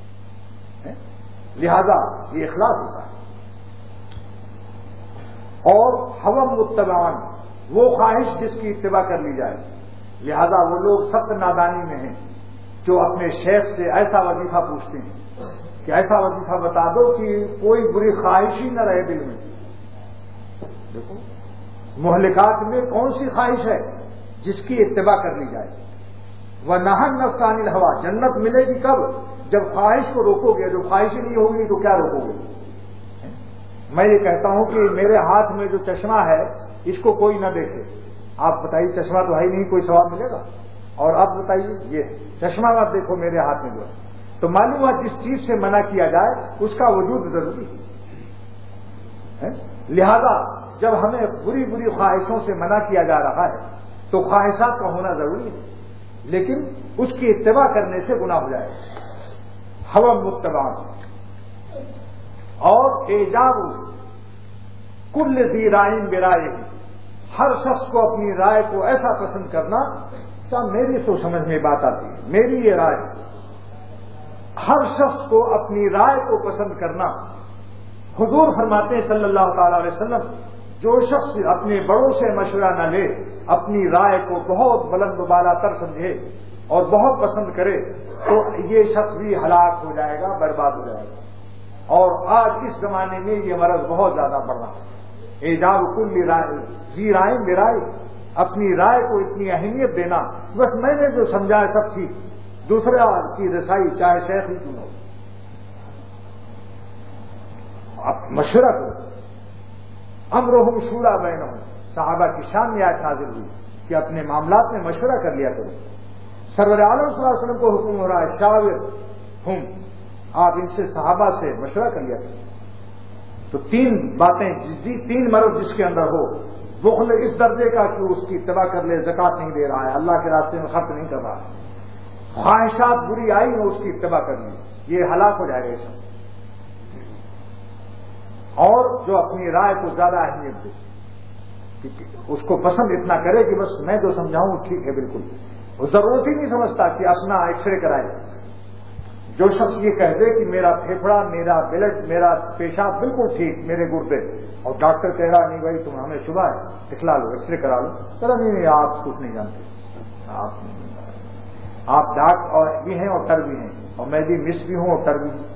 لہذا یہ اخلاص ہوتا ہے. اور حوم متبعان، وہ خواہش جس کی اتباع کر لی جائے. لہذا وہ لوگ سخت نادانی میں ہیں جو اپنے شیخ سے ایسا وظیفہ پوچھتے ہیں کہ ایسا وظیفہ بتا دو کہ کوئی بری خواہش ہی نہ رہے دل میں. دیکھو مہلکات میں کون سی خواہش ہے جس کی اتباع کر لی جائے. وہ نہن نفس عن الہوا، جنت ملے گی کب؟ جب خواہش کو روکو گے. جو خواہش ہی نہیں ہوگی تو کیا روکو گے؟ میں یہ کہتا ہوں کہ میرے ہاتھ میں جو چشمہ ہے اس کو کوئی نہ دیکھے. آپ بتائیے چشمہ تو ہے ہی نہیں، کوئی ثواب ملے گا؟ اور اب بتائیے یہ چشمہ مت دیکھو میرے ہاتھ میں جو ہے. تو معلوم ہوا جس چیز سے منع کیا جائے اس کا وجود ضروری ہے. لہذا جب ہمیں بری بری خواہشوں سے منع کیا جا رہا ہے تو خواہشات کا ہونا ضروری ہے، لیکن اس کی اتباع کرنے سے گناہ ہو جائے. ہوا متبع اور ایجاب کل ذی رائے برائے، ہر شخص کو اپنی رائے کو ایسا پسند کرنا، صاحب میری سوچ سمجھ میں بات آتی ہے، میری یہ رائے، ہر شخص کو اپنی رائے کو پسند کرنا. حضور فرماتے ہیں صلی اللہ تعالی علیہ وسلم، جو شخص اپنے بڑوں سے مشورہ نہ لے، اپنی رائے کو بہت بلند و بالا تر سمجھے اور بہت پسند کرے تو یہ شخص بھی ہلاک ہو جائے گا، برباد ہو جائے گا. اور آج اس زمانے میں یہ مرض بہت زیادہ بڑھ رہا ہے. ایجاب کل رائے ذی رائے برائے، اپنی رائے کو اتنی اہمیت دینا، بس میں نے جو سمجھا ہے سب ٹھیک، دوسرے کی رسائی چاہے شیخ ہی کیوں ہو. اب مشورہ کرو. امرہم شورا بینہم، صحابہ کی شان میں آیت نازل ہوئی کہ اپنے معاملات میں مشورہ کر لیا کرو. سرور عالم صلی اللہ علیہ وسلم کو حکم ہو رہا ہے شاور ہم، آپ ان سے صحابہ سے مشورہ کر لیا کرو. تو تین باتیں، تین مرض جس کے اندر ہو، بخل اس درجے کا کہ اس کی اتباع کر لے، زکوٰۃ نہیں دے رہا ہے، اللہ کے راستے میں خرچ نہیں کر رہا ہے، خواہشات بری آئی ہو اس کی اتباع کر لی، یہ ہلاک ہو جائے گا اس میں. اور جو اپنی رائے کو زیادہ اہمیت دے، اس کو پسند اتنا کرے کہ بس میں جو سمجھاؤں ٹھیک ہے بالکل، وہ ضرورت ہی نہیں سمجھتا کہ اپنا ایکس رے کرائے. جو شخص یہ کہہ دے کہ میرا پھیپھڑا، میرا بلڈ، میرا پیشاب بالکل ٹھیک، میرے گردے، اور ڈاکٹر کہہ رہا نہیں بھائی تم ہمیں شبہ ہے، دکھلا لو، ایکس رے کرا لو، چلا نہیں نہیں آپ کچھ نہیں جانتے، آپ آپ ڈاک اور بھی ہیں اور ٹر بھی ہیں، اور میں بھی مس بھی ہوں اور ٹر بھی ہوں.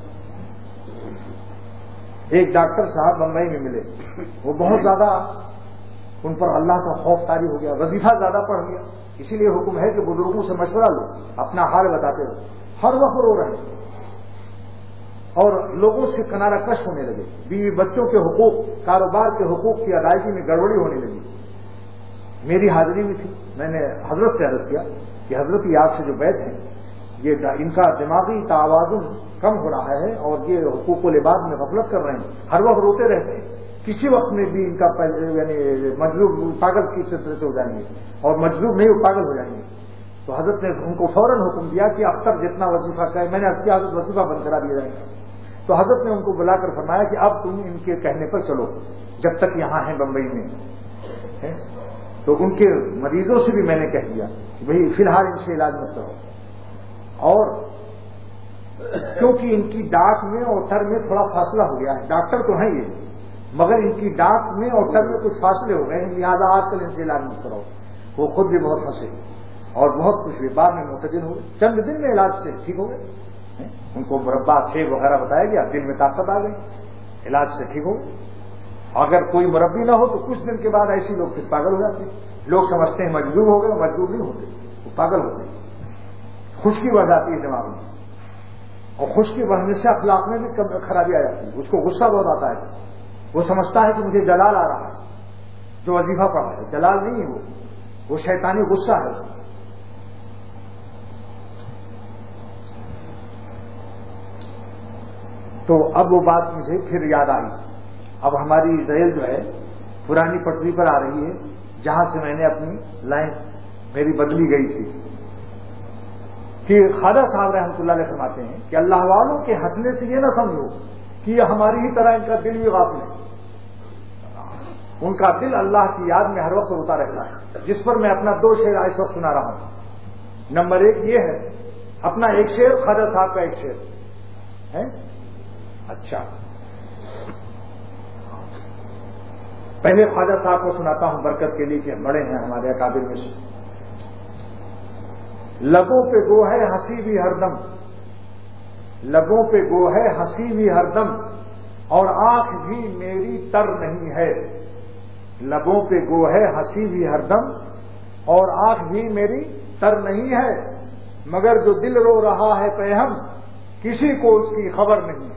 ایک ڈاکٹر صاحب بمبئی میں ملے، وہ بہت زیادہ ان پر اللہ کا خوف طاری ہو گیا، وظیفہ زیادہ پڑھ گیا. اسی لیے حکم ہے کہ بزرگوں سے مشورہ لو، اپنا حال بتاتے رہو. ہر وقت رو رہے ہیں اور لوگوں سے کنارہ کش ہونے لگے. بیوی بچوں کے حقوق، کاروبار کے حقوق کی ادائیگی میں گڑبڑی ہونے لگی. میری حاضری میں تھی، میں نے حضرت سے عرض کیا کہ حضرت یہ آپ سے جو بیت ہیں یہ ان کا دماغی توازن کم ہو رہا ہے اور یہ حقوق و لباس میں غفلت کر رہے ہیں، ہر وقت روتے رہتے ہیں، کسی وقت میں بھی ان کا یعنی مجذوب پاگل کی طرح سے ہو جائیں گے، اور مجذوب نہیں وہ پاگل ہو جائیں گے. تو حضرت نے ان کو فوراً حکم دیا کہ اختر جتنا وظیفہ کرے، میں نے عرض کیا حضرت وظیفہ بند کرا دیا جائے گا. تو حضرت نے ان کو بلا کر فرمایا کہ اب تم ان کے کہنے پر چلو جب تک یہاں ہیں بمبئی میں. تو ان کے مریضوں سے بھی میں نے کہہ دیا کہ بھائی فی الحال ان سے علاج مت کرو، اور کیونکہ ان کی ڈاک میں اور ٹر میں تھوڑا فاصلہ ہو گیا ہے، ڈاکٹر تو ہیں یہ مگر ان کی ڈاک میں اور ٹر میں کچھ فاصلے ہو گئے ہیں، لہٰذا آج کل ان سے علاج مت کرو. وہ خود بھی بہت پھنسے اور بہت خوش ہوئے، بعد میں معتدل ہوئے، چند دن میں علاج سے ٹھیک ہو گئے. ان کو مربع سیب وغیرہ بتایا گیا، دل میں طاقت آ گئی، علاج سے ٹھیک ہو۔ اگر کوئی مربی نہ ہو تو کچھ دن کے بعد ایسے لوگ پھر پاگل ہو جاتے ہیں۔ لوگ سمجھتے ہیں مجبور ہو گئے، مجبور نہیں ہوتے، وہ پاگل ہوتے ہیں۔ خشکی بڑھ جاتی ہے دماغ میں، اور خشکی بڑھنے سے اخلاق میں بھی خرابی آ جاتی ہے۔ اس کو غصہ بہت آتا ہے، وہ سمجھتا ہے کہ مجھے جلال آ رہا ہے جو وظیفہ پڑھا ہے، جلال نہیں ہے، وہ وہ شیطانی غصہ ہے۔ تو اب وہ بات مجھے پھر یاد آئی۔ اب ہماری ریل جو ہے پرانی پٹری پر آ رہی ہے، جہاں سے میں نے اپنی لائن میری بدلی گئی تھی، کہ خواجہ صاحب رحمۃ اللہ علیہ فرماتے ہیں کہ اللہ والوں کے ہنسنے سے یہ نہ سمجھو کہ یہ ہماری ہی طرح ان کا دل بھی غافل ہے۔ ان کا دل اللہ کی یاد میں ہر وقت ہوتا رہتا ہے، جس پر میں اپنا دو شعر اس وقت سنا رہا ہوں۔ نمبر ایک یہ ہے، اپنا ایک شعر، خواجہ صاحب کا ایک شعر ہے۔ اچھا، پہلے خواجہ صاحب کو سناتا ہوں برکت کے لیے کہ بڑے ہیں ہمارے اکابر میں سے۔ لبوں پہ گو ہے ہنسی بھی ہر دم، لبوں پہ گو ہے ہنسی بھی ہر دم، اور آنکھ بھی میری تر نہیں ہے۔ لبوں پہ گو ہے ہنسی بھی ہر دم، اور آنکھ بھی میری تر نہیں ہے، مگر جو دل رو رہا ہے پیہم کسی کو اس کی خبر نہیں ہے۔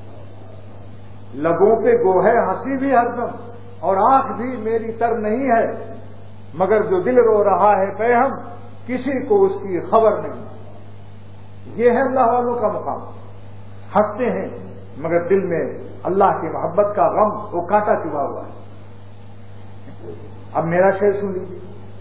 لبوں پہ گو ہے ہنسی بھی ہر دم، اور آنکھ بھی میری تر نہیں ہے، مگر جو دل رو رہا ہے پیہم کسی کو اس کی خبر نہیں۔ یہ ہے اللہ والوں کا مقام، ہنستے ہیں مگر دل میں اللہ کی محبت کا غم، وہ کانٹا چبھا ہوا ہے۔ اب میرا شعر سن لیجیے۔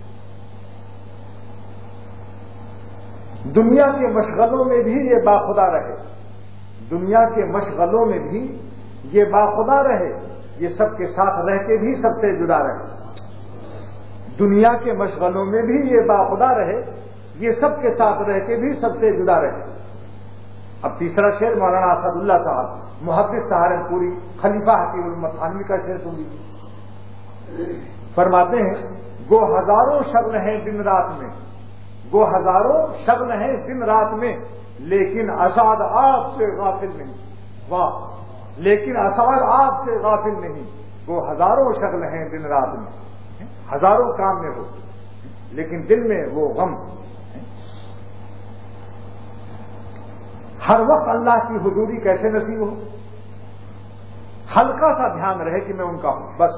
دنیا کے مشغلوں میں بھی یہ باخدا رہے، دنیا کے مشغلوں میں بھی یہ باخدا رہے، یہ سب کے ساتھ رہ کے بھی سب سے جدا رہے۔ دنیا کے مشغلوں میں بھی یہ باخدا رہے، یہ سب کے ساتھ رہ کے بھی سب سے جدا رہے۔ اب تیسرا شعر مولانا اسد اللہ صاحب محدث سہارنپوری خلیفہ حکیم الامت تھانوی کا شعر سن لیجیے۔ فرماتے ہیں، گو ہزاروں شغل ہیں دن رات میں، گو ہزاروں شغل ہیں دن رات میں، لیکن اسد آپ سے غافل نہیں۔ واہ، لیکن اسد آپ سے غافل نہیں۔ وہ ہزاروں شغل ہیں دن رات میں، ہزاروں کام میں ہو، لیکن دل میں وہ غم۔ ہر وقت اللہ کی حضوری کیسے نصیب ہو؟ ہلکا سا دھیان رہے کہ میں ان کا ہوں، بس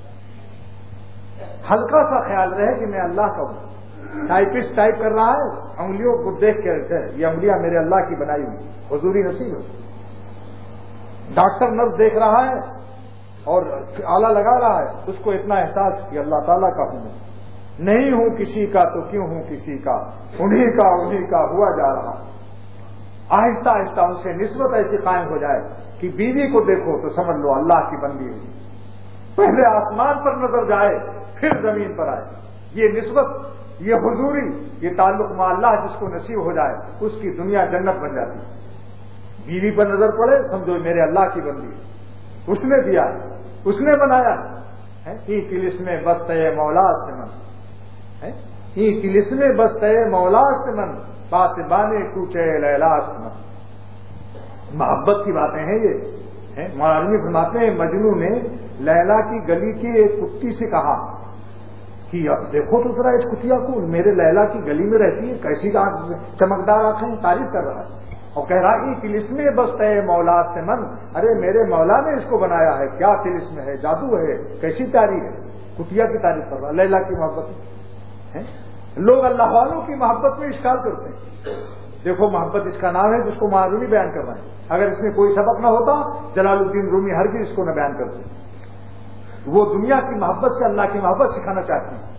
ہلکا سا خیال رہے کہ میں اللہ کا ہوں۔ ٹائپسٹ ٹائپ کر رہا ہے، انگلیوں کو دیکھ کے یہ انگلیاں میرے اللہ کی بنائی ہوئی، حضوری نصیب ہو۔ ڈاکٹر نرس دیکھ رہا ہے اور آلہ لگا رہا ہے، اس کو اتنا احساس کہ اللہ تعالیٰ کا ہوں، نہیں ہوں کسی کا تو کیوں ہوں کسی کا، انہی کا انہی کا ہوا جا رہا۔ آہستہ آہستہ ان سے نسبت ایسی قائم ہو جائے کہ بیوی کو دیکھو تو سمجھ لو اللہ کی بندی ہے، پہلے آسمان پر نظر جائے پھر زمین پر آئے۔ یہ نسبت، یہ حضوری، یہ تعلق مع اللہ جس کو نصیب ہو جائے، اس کی دنیا جنت بن جاتی ہے۔ بیوی پر نظر پڑے سمجھو میرے اللہ کی بندی ہے، اس نے دیا ہے، اس نے بنایا ہے۔ ای کلس میں بستے مولا سے من، ای کلس میں بستے مولا سے من، بات بانے کوچے لیلا سے من۔ محبت کی باتیں ہیں یہ۔ مولانا فرماتے ہیں مجنو نے لیلا کی گلی کی ایک کتی سے کہا کہ دیکھو تو ذرا اس کتیا کو، میرے لیلا کی گلی میں رہتی ہے، کیسی چمکدار آنکھیں، تعریف کر رہا ہے اور کہہ رہا ہے تلسم بست ہے مولا سے من، ارے میرے مولا نے اس کو بنایا ہے، کیا تلسم ہے، جادو ہے، کیسی تعریف ہے، کتیا کی تعریف کر رہا ہے لیلا کی محبت ہے۔ لوگ اللہ والوں کی محبت میں اشکال کرتے ہیں، دیکھو محبت اس کا نام ہے جس کو معروی بیان کر رہے ہیں، اگر اس میں کوئی سبق نہ ہوتا جلال الدین رومی ہرگز اس کو نہ بیان کرتے۔ وہ دنیا کی محبت سے اللہ کی محبت سکھانا چاہتے ہیں۔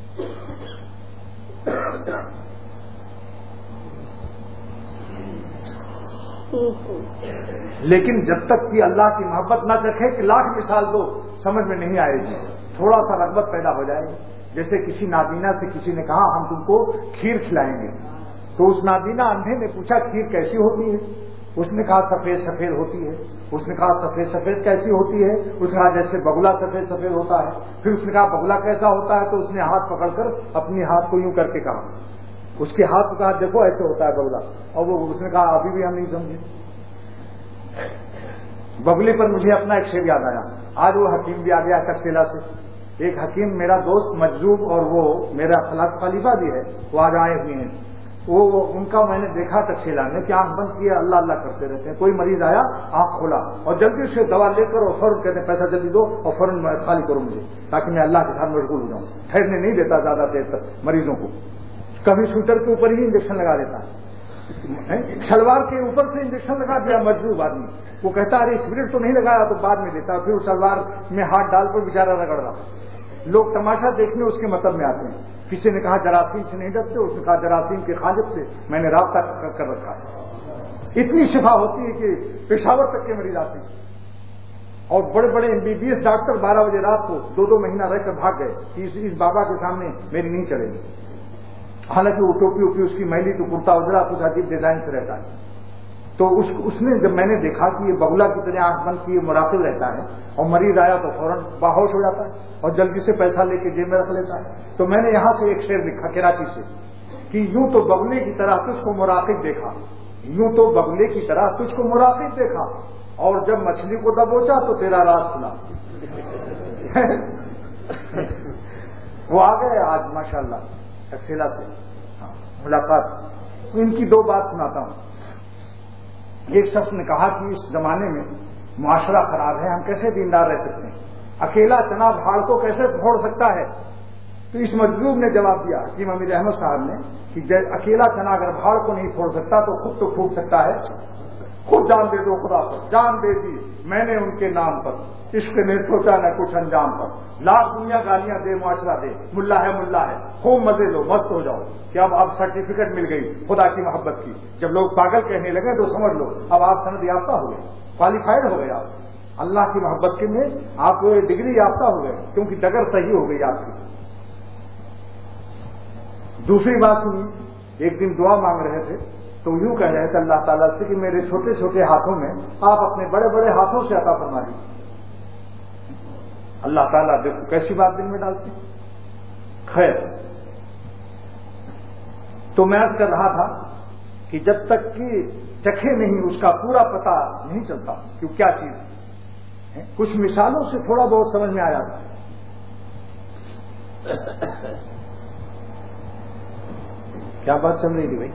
لیکن جب تک کہ اللہ کی محبت نہ چکھے کہ لاکھ مثال دو سمجھ میں نہیں آئے گی، تھوڑا سا رغبت پیدا ہو جائے گی۔ جیسے کسی نابینا سے کسی نے کہا ہم تم کو کھیر کھلائیں گے، تو اس نابینا اندھے نے پوچھا کھیر کیسی ہوتی ہے؟ اس نے کہا سفید سفید ہوتی ہے۔ اس نے کہا سفید سفید کیسی ہوتی ہے؟ اس نے کہا جیسے بگلا سفید سفید ہوتا ہے۔ پھر اس نے کہا بگلا کیسا ہوتا ہے؟ تو اس نے ہاتھ پکڑ کر اپنی ہاتھ کو یوں کر کے کہا، اس کے ہاتھ کہا دیکھو ایسے ہوتا ہے بگلا, اور وہ اس نے کہا ابھی بھی ہم نہیں سمجھے. بگلے پر مجھے اپنا ایک شعر یاد آیا. آج وہ حکیم بھی آ گیا تکسیلا سے. ایک حکیم میرا دوست مجذوب اور وہ میرا خلیفہ بھی ہے, وہ آج آئے ہوئے ہیں. وہ ان کا میں نے دیکھا تکسیلا میں کہ آنکھ بند کیا اللہ اللہ کرتے رہتے ہیں. کوئی مریض آیا آنکھ کھولا اور جلدی سے دوا لے کر اور فوراً کہتے ہیں پیسہ جلدی دو اور فوراً خالی کرو مجھے تاکہ میں اللہ کے ساتھ مشغول ہو جاؤں. ٹھہرنے نہیں دیتا زیادہ دیر تک مریضوں کو. کبھی سوٹر کے اوپر ہی انجیکشن لگا دیتا ہے, شلوار کے اوپر سے انجیکشن لگا دیا مجذوب آدمی. وہ کہتا ارے اسپرٹ تو نہیں لگایا تو بعد میں دیتا, پھر شلوار میں ہاتھ ڈال کر بیچارہ رگڑ رہا. لوگ تماشا دیکھنے اس کے مطلب میں آتے ہیں. کسی نے کہا جراثیم سے نہیں ڈرتے, اس نے کہا جراثیم کے خالق سے میں نے رابطہ کر رکھا ہے. اتنی شفا ہوتی ہے کہ پشاور تک کے مریض آتے ہیں. اور بڑے بڑے M B B S doctor بارہ بجے رات کو دو دو مہینہ رہ کر بھاگ گئے کہ اس, اس بابا کے سامنے میری نہیں چلے گی. حالانکہ وہ ٹوپی اوپی اس کی میلی تو کرتا اجرا کچھ عجیب ڈیزائن سے رہتا ہے. تو اس, اس نے جب میں نے دیکھا کہ یہ بگلا کی طرح آنکھ بند کیے مراقب رہتا ہے اور مریض آیا تو فوراً باہوش ہو جاتا ہے اور جلدی سے پیسہ لے کے جیب میں رکھ لیتا ہے. تو میں نے یہاں سے ایک شعر لکھا کراچی سے کہ یوں تو بگلے کی طرح تجھ کو مراقب دیکھا, یوں تو بگلے کی طرح تجھ کو مراقب دیکھا, اور جب مچھلی کو دبوچا تو تیرا راز کھلا. وہ آ گئے آج ماشاء اللہ تکسیلا سے ملاقات. ان کی دو بات سناتا ہوں. ایک شخص نے کہا کہ اس زمانے میں معاشرہ خراب ہے, ہم کیسے دیندار رہ سکتے ہیں, اکیلا چنا بھاڑ کو کیسے پھوڑ سکتا ہے. تو اس مجذوب نے جواب دیا حکیم امیر احمد صاحب نے کہ اکیلا چنا اگر بھاڑ کو نہیں پھوڑ سکتا تو خود تو پھوٹ سکتا ہے. خود جان دے دو خدا پر, جان دے دی میں نے ان کے نام پر, عشق نے سوچا نہ کچھ انجام پر. لاکھ دنیا گالیاں دے معاشرہ دے, ملا ہے ملا ہے خوب مزے لو مست ہو جاؤ کہ اب اب سرٹیفکیٹ مل گئی خدا کی محبت کی. جب لوگ پاگل کہنے لگے تو سمجھ لو اب آپ سند یافتہ ہو گئے, کوالیفائڈ ہو گئے, آپ اللہ کی محبت کے میں آپ ڈگری یافتہ ہو گئے کیونکہ ڈگر صحیح ہو گئی آپ کی. دوسری بات سنی, ایک دن دعا مانگ رہے تھے تو یوں کہہ رہے تھے اللہ تعالیٰ سے کہ میرے چھوٹے چھوٹے ہاتھوں میں آپ اپنے بڑے بڑے ہاتھوں سے عطا فرما دیجیے. اللہ تعالیٰ دیکھو کیسی بات دل میں ڈالتی. خیر, تو میں عرض کر رہا تھا کہ جب تک کہ چکھے نہیں اس کا پورا پتہ نہیں چلتا کہ کیا چیز ہے. کچھ مثالوں سے تھوڑا بہت سمجھ میں آیا تھا. کیا بات چل رہی تھی بھائی؟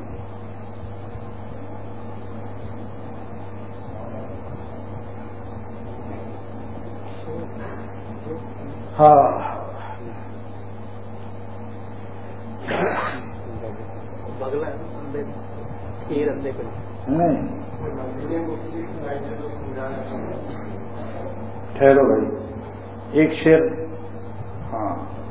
ہاں ٹھہرو بھائی, ایک شعر. ہاں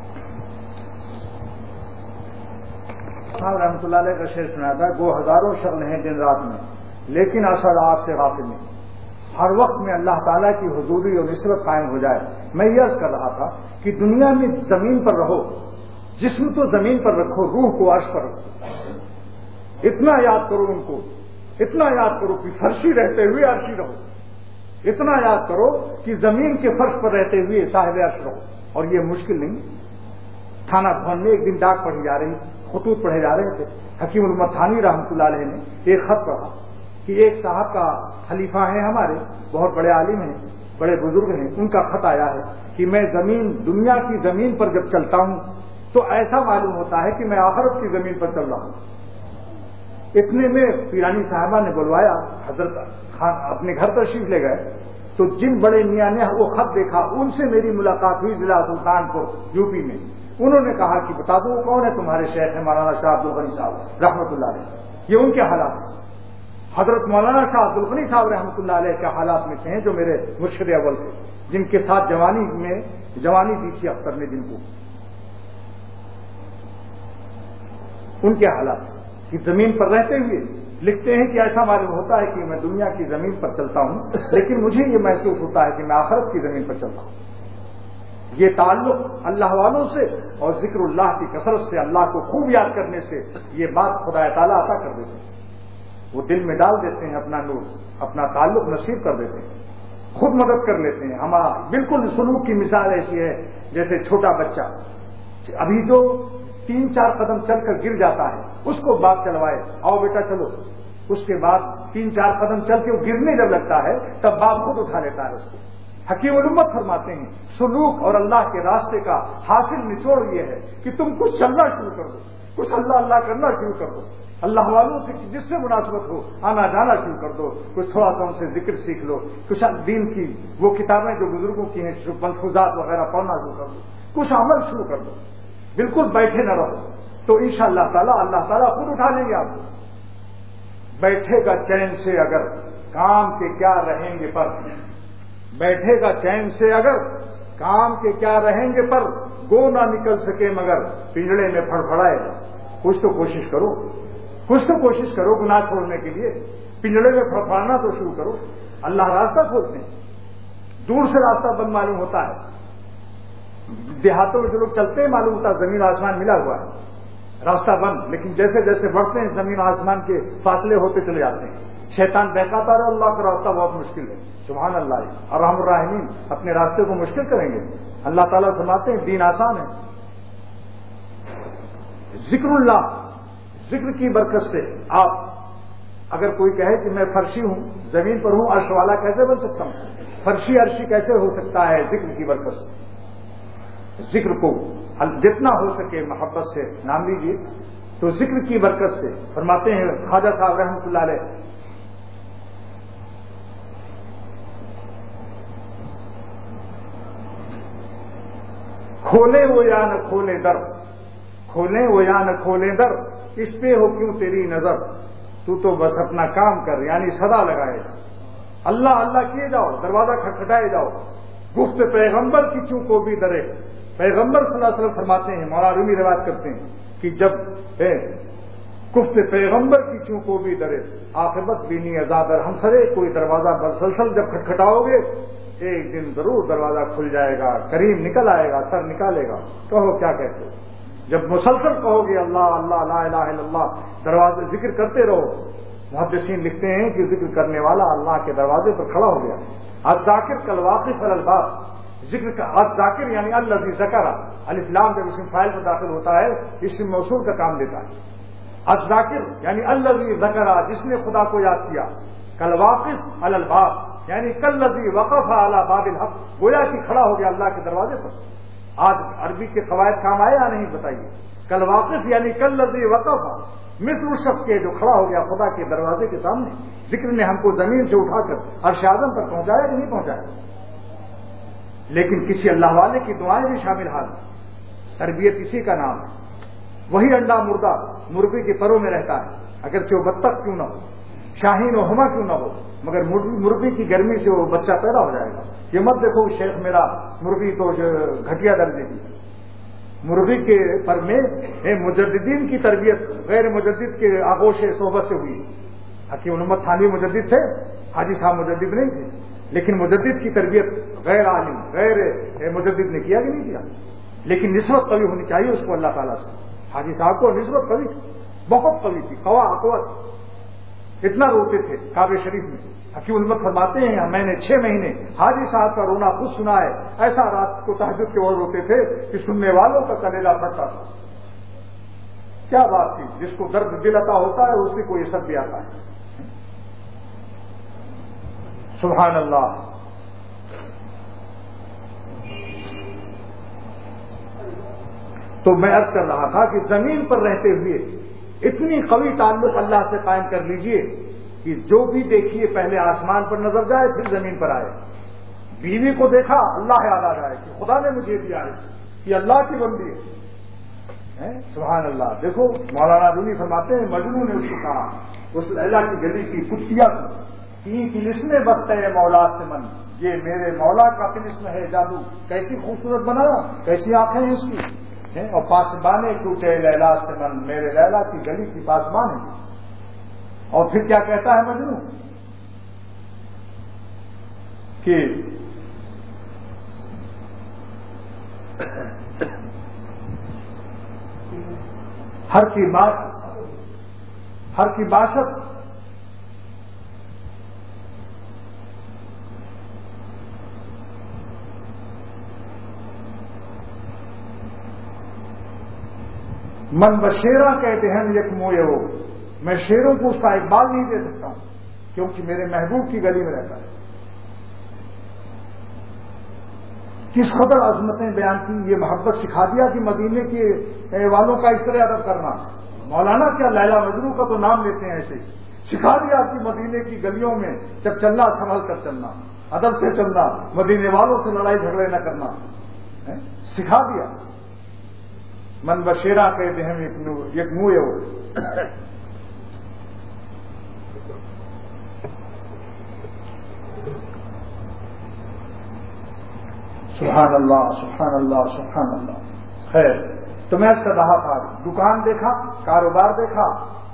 صاحب رحمۃ اللہ علیہ کا شعر سنا تھا, گو ہزاروں شغل ہیں دن رات میں لیکن اثر آپ سے غافل نہیں. ہر وقت میں اللہ تعالیٰ کی حضوری اور نسبت قائم ہو جائے. میں یہ عرض کر رہا تھا کہ دنیا میں زمین پر رہو, جسم تو زمین پر رکھو, روح کو عرش پر رکھو. اتنا یاد کرو ان کو, اتنا یاد کرو کہ فرشی رہتے ہوئے عرشی رہو. اتنا یاد کرو کہ زمین کے فرش پر رہتے ہوئے صاحب عرش رہو. اور یہ مشکل نہیں. تھانہ بھون میں ایک دن ڈاک پڑھی جا رہی, خطوط پڑھے جا رہے تھے. حکیم الامت تھانی رحمۃ اللہ علیہ نے ایک خط پڑھا کہ ایک صاحب کا خلیفہ ہیں ہمارے, بہت بڑے عالم ہیں, بڑے بزرگ ہیں, ان کا خط آیا ہے کہ میں زمین دنیا کی زمین پر جب چلتا ہوں تو ایسا معلوم ہوتا ہے کہ میں آخرت کی زمین پر چل رہا ہوں. اتنے میں پیرانی صاحبہ نے بلوایا, حضرت خان اپنے گھر تشریف لے گئے. تو جن بڑے میاں نے وہ خط دیکھا ان سے میری ملاقات ہوئی ضلع سلطان پور یو پی میں. انہوں نے کہا کہ بتا دو وہ کون ہے تمہارے شیخ ہے مولانا شاہ عبد الغنی صاحب رحمۃ اللہ علیہ. یہ ان کے حالات ہیں. حضرت مولانا شاہ عبد الغنی صاحب رحمۃ اللہ علیہ کے حالات میں سے ہیں جو میرے مرشد اول تھے, جن کے ساتھ جوانی میں جوانی دی تھی اختر نے جن کو. ان کے حالات کہ زمین پر رہتے ہوئے لکھتے ہیں کہ ایسا معلوم ہوتا ہے کہ میں دنیا کی زمین پر چلتا ہوں لیکن مجھے یہ محسوس ہوتا ہے کہ میں آخرت کی زمین پر چلتا ہوں. یہ تعلق اللہ والوں سے اور ذکر اللہ کی کثرت سے, اللہ کو خوب یاد کرنے سے یہ بات خدا تعالیٰ عطا کر دیتے ہیں. وہ دل میں ڈال دیتے ہیں اپنا نور, اپنا تعلق نصیب کر دیتے ہیں, خود مدد کر لیتے ہیں. ہمارا بالکل سلوک کی مثال ایسی ہے جیسے چھوٹا بچہ ابھی تو تین چار قدم چل کر گر جاتا ہے اس کو باپ چلوائے، آؤ بیٹا چلو، اس کے بعد تین چار قدم چل کے وہ گرنے جب لگتا ہے تب باپ خود اٹھا لیتا ہے اس کو۔ حکیم الامت فرماتے ہیں سلوک اور اللہ کے راستے کا حاصل نچوڑ یہ ہے کہ تم کچھ چلنا شروع کر دو، کچھ اللہ اللہ کرنا شروع کر دو، اللہ والوں سے جس سے مناسبت ہو آنا جانا شروع کر دو، کچھ تھوڑا سا ان سے ذکر سیکھ لو، کچھ دین کی وہ کتابیں جو بزرگوں کی ہیں ملفوظات وغیرہ پڑھنا شروع کر دو، کچھ عمل شروع کر دو، بالکل بیٹھے نہ رہو، تو انشاءاللہ تعالی اللہ تعالیٰ خود اٹھا لیں گے آپ کو۔ بیٹھے گا چین سے اگر کام کے کیا رہیں گے پر، بیٹھے گا چین سے اگر کام کے کیا رہیں گے پر، گو نہ نکل سکے مگر پنجڑے میں پھڑپھڑائے گا۔ کچھ تو کوشش کرو، کچھ تو کوشش کرو گناہ چھوڑنے کے لیے، پنجڑے میں پھڑپھڑانا تو شروع کرو۔ اللہ راستہ کھولتے ہیں، دور سے راستہ بند معلوم ہوتا ہے، دیہاتوں میں جو لوگ چلتے ہیں معلوم ہوتا ہے زمین آسمان ملا ہوا ہے، راستہ بند، لیکن جیسے جیسے بڑھتے ہیں زمین آسمان کے فاصلے ہوتے چلے جاتے ہیں۔ شیطان بہکاتا رہے، اللہ کا راستہ بہت مشکل ہے، سبحان اللہ، اور رحم الراحمین اپنے راستے کو مشکل کریں گے۔ اللہ تعالیٰ فرماتے ہیں دین آسان ہے۔ ذکر اللہ، ذکر کی برکت سے آپ، اگر کوئی کہے کہ میں فرشی ہوں، زمین پر ہوں، عرش والا کیسے بن سکتا ہوں؟ فرشی عرشی کیسے ہو سکتا ہے؟ ذکر کی برکت سے۔ ذکر کو جتنا ہو سکے محبت سے نام لیجیے، تو ذکر کی برکت سے فرماتے ہیں خواجہ صاحب رحمۃ اللہ علیہ، کھولے وہ یا نہ کھولے در، کھولے وہ یا نہ کھولے در، اس پہ ہو کیوں تیری نظر، تو تو بس اپنا کام کر، یعنی صدا لگائے جاؤ، اللہ اللہ کیے جاؤ، دروازہ کھٹکھٹائے جاؤ، گفت پیغمبر کی چوں کو بھی درے۔ پیغمبر صلی اللہ علیہ وسلم فرماتے ہیں، مولانا رومی روایت کرتے ہیں کہ جب گفت پیغمبر کی چوں کو بھی درے، عاقبت بینی عذابر ہم سرے، کوئی دروازہ مسلسل جب کھٹکھٹاؤ گے ایک دن ضرور دروازہ کھل جائے گا، کریم نکل آئے گا، سر نکالے گا۔ کہو کیا کہتے ہو؟ جب مسلسل کہو گے اللہ اللہ لا الہ الا اللہ، دروازے ذکر کرتے رہو، محدثین لکھتے ہیں کہ ذکر کرنے والا اللہ کے دروازے پر کھڑا ہو گیا۔ الذاکر کالواقف علی الباب، ذکر کا الذاکر یعنی الذی ذکر، الف لام جب اسم فاعل میں داخل ہوتا ہے اسم موصول کا کام دیتا ہے۔ الذاکر یعنی الذی ذکر، جس نے خدا کو یاد کیا، کالواقف علی الباب یعنی کالذی وقف علی باب الحق، گویا کہ کھڑا ہو گیا اللہ کے دروازے پر۔ آج عربی کے قواعد کام آئے یا نہیں بتائیے؟ کالواقف یعنی کالذی وقف، مثل اس شخص کے جو کھڑا ہو گیا خدا کے دروازے کے سامنے۔ ذکر نے ہم کو زمین سے اٹھا کر عرش اعظم پر پہنچایا کہ نہیں پہنچایا؟ لیکن کسی اللہ والے کی دعائیں بھی شامل حال ہیں، تربیت اسی کا نام ہے۔ وہی انڈا مردہ مرغی کے پروں میں رہتا ہے، اگرچہ وہ بطخ کیوں نہ ہو، شاہین و ہما کیوں نہ ہو، مگر مرغی کی گرمی سے وہ بچہ پیدا ہو جائے گا۔ یہ مت دیکھو شیخ میرا مرغی تو جو گھٹیا درجے کی، مرغی کے پر میں مجددین کی تربیت غیر مجدد کے آغوش صحبت سے ہوئی۔ حکیم الامت تھانوی مجدد تھے، حاجی صاحب مجدد نہیں تھے، لیکن مجدد کی تربیت غیر عالم غیر مجدد نے کیا کہ نہیں کیا؟ لیکن نسبت قوی ہونی چاہیے اس کو اللہ تعالیٰ سے۔ حاجی صاحب کو نسبت قوی تھی، بہت قوی تھی، قوا اقوت، اتنا روتے تھے کعبہ شریف میں۔ حکیم الامت فرماتے ہیں میں نے چھ مہینے حاجی صاحب کا رونا خود سنا ہے، ایسا رات کو تہجد کے وقت روتے تھے کہ سننے والوں کا کلیلہ پھٹتا تھا۔ کیا بات تھی، جس کو درد دل عطا ہوتا ہے اسی کو یہ سب بھی آتا ہے۔ سبحان اللہ۔ تو میں عرض کر رہا تھا کہ زمین پر رہتے ہوئے اتنی قوی تعلق اللہ سے قائم کر لیجئے کہ جو بھی دیکھیے پہلے آسمان پر نظر جائے پھر زمین پر آئے۔ بیوی کو دیکھا اللہ یاد آ جائے کہ خدا نے مجھے دیا ہے، یہ اللہ کی بندی ہے۔ سبحان اللہ۔ دیکھو مولانا رومی فرماتے ہیں مجنون نے اس کو کہا، اس لیلا کی گلی کی کتیا کو، کی طلسم بخت ہے مولا سے من، یہ میرے مولا کا طلسم ہے جادو، کیسی خوبصورت بنایا، کیسی آنکھیں ہیں اس کی، اور پاسبانے ٹوٹے لیلا سے من، میرے لیلا کی گلی کی پاسبان ہے۔ اور پھر کیا کہتا ہے مجنون کہ ہر کی بات ہر کی باشد من بشیرہ کہتے ہیں یک موئے ہو، میں شیروں کو اس کا اقبال نہیں دے سکتا ہوں کیونکہ میرے محبوب کی گلی میں رہتا ہے. کس قدر عظمتیں بیان کی، یہ محبت سکھا دیا کہ مدینے کے والوں کا اس طرح ادب کرنا. مولانا کیا لیلا مجنوں کا تو نام لیتے ہیں، ایسے سکھا دیا کہ مدینے کی گلیوں میں جب چلنا سنبھل کر چلنا، ادب سے چلنا، مدینے والوں سے لڑائی جھگڑے نہ کرنا سکھا دیا. من بشیرہ کہتے ہیں یک منہ ہو. سبحان اللہ سبحان اللہ سبحان اللہ. خیر، تو میں اس کا رہا تھا، دکان دیکھا، کاروبار دیکھا،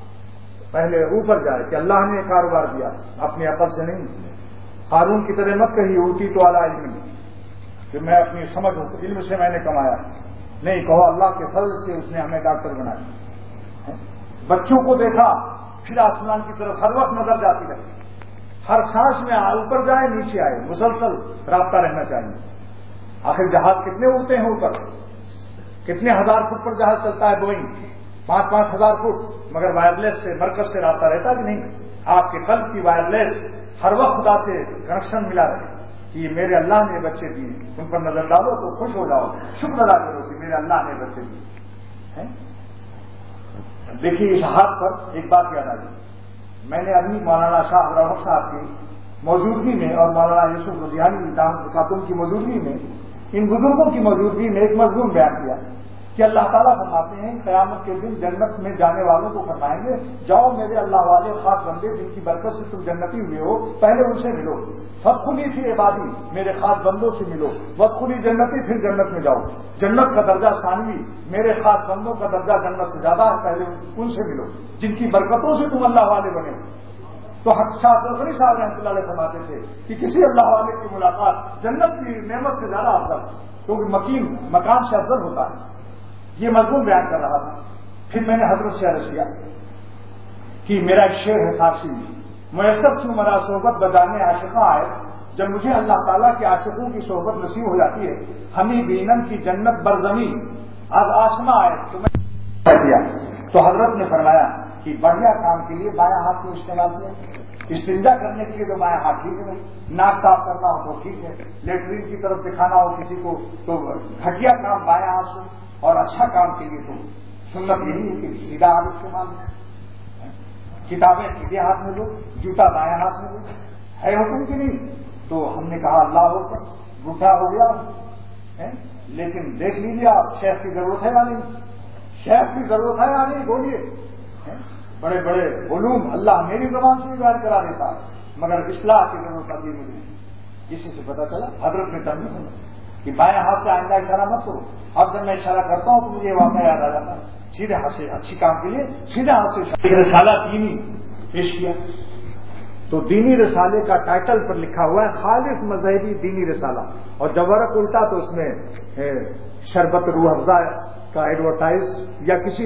پہلے اوپر جائے کہ اللہ نے کاروبار دیا، اپنی عقل سے نہیں. قارون کی طرح مت کہیے اوٹی تو اعلیٰ علم کہ میں اپنی سمجھ علم سے میں نے کمایا، نہیں، کہو اللہ کے فضل سے اس نے ہمیں ڈاکٹر بنایا. بچوں کو دیکھا، پھر آسمان کی طرف ہر وقت نظر جاتی رہی، ہر سانس میں اوپر جائے نیچے آئے، مسلسل رابطہ رہنا چاہیے. آخر جہاز کتنے اڑتے ہیں اوپر، کتنے ہزار فٹ پر جہاز چلتا ہے بوئنگ، پانچ پانچ ہزار فٹ، مگر وائرلیس سے مرکز سے رابطہ رہتا کہ نہیں. آپ کے قلب کی وائرلیس ہر وقت خدا سے کنیکشن ملا رہے کہ یہ میرے اللہ نے بچے دیے، ان پر نظر ڈالو تو خوش ہو جاؤ، شکر ادا کرو کہ میرے اللہ نے بچے دیے. دیکھیے اس ہاتھ پر ایک بات یاد آئی، میں نے ابھی مولانا شاہ رحمت صاحب کی موجودگی میں اور مولانا یوسف لدھیانوی خاتون کی موجودگی میں، ان بزرگوں کی موجودگی میں ایک مضمون بیان کیا کہ اللہ تعالیٰ فرماتے ہیں قیامت کے دن جنت میں جانے والوں کو فرمائیں گے جاؤ میرے اللہ والے خاص بندے جن کی برکت سے تم جنتی ہوئے ہو، پہلے ان سے ملو. فادخلی فی عبادی، میرے خاص بندوں سے ملو. وادخلی جنتی، پھر جنت میں جاؤ. جنت کا درجہ ثانوی، میرے خاص بندوں کا درجہ جنت سے زیادہ ہے، پہلے ان سے ملو جن کی برکتوں سے تم اللہ والے بنے. تو حق شاہ غنی صاحب رحمۃ اللہ علیہ فرماتے تھے کہ کسی اللہ والے کی ملاقات جنت کی نعمت سے زیادہ افضل، کیونکہ مکین مکان سے افضل ہوتا ہے. یہ مضمون بیان کر رہا تھا. پھر میں نے حضرت سے عرض کیا کہ میرا ایک شعر ہے فارسی میں، میسر چھو مرا صحبت بجانے عاشقاں آئے، جب مجھے اللہ تعالیٰ کے عاشقوں کی صحبت نصیب ہو جاتی ہے، ہمیں بینم کی جنت برزمین اب آسماں آئے تو میں کیا. تو حضرت نے فرمایا کہ بڑھیا کام کے لیے بایاں ہاتھ کو استعمال کیا، استنجا کرنے کے لیے تو بایاں ہاتھ ٹھیک ہے، ناک صاف کرنا ہو تو ٹھیک ہے، لیٹرین کی طرف دکھانا ہو کسی کو تو گھٹیا کام بایاں ہاتھ سے، اور اچھا کام کے لیے تو سنت یہی ہے کہ سیدھا ہاتھ استعمال ہے. کتابیں سیدھے ہاتھ میں لو، جوتا بایاں ہاتھ میں لو، ہے حکم کی نہیں. تو ہم نے کہا اللہ ہو کر بڈھا ہو گیا، لیکن دیکھ لیجیے آپ شیخ کی ضرورت ہے یا نہیں، شیخ کی ضرورت ہے یا نہیں، بولیے. بڑے بڑے علوم اللہ میری زبان سے بھی بیان کرا دیتا، مگر اصلاح کی ضرورت ابھی مجھے اسی سے پتا چلا. حضرت نے تنبیہ سنا کہ بائیں ہاتھ سے آئندہ اشارہ مت کرو. اب جب میں اشارہ کرتا ہوں تو مجھے واقعہ یاد آ جاتا ہے، سیدھے ہاتھ سے اچھی کام کے لیے سیدھے ہاتھ سے. رسالہ دینی پیش کیا تو دینی رسالے کا ٹائٹل پر لکھا ہوا ہے خالص مذہبی دینی رسالہ، اور جب ورق الٹا تو اس میں شربت روح افزا کا ایڈورٹائز یا کسی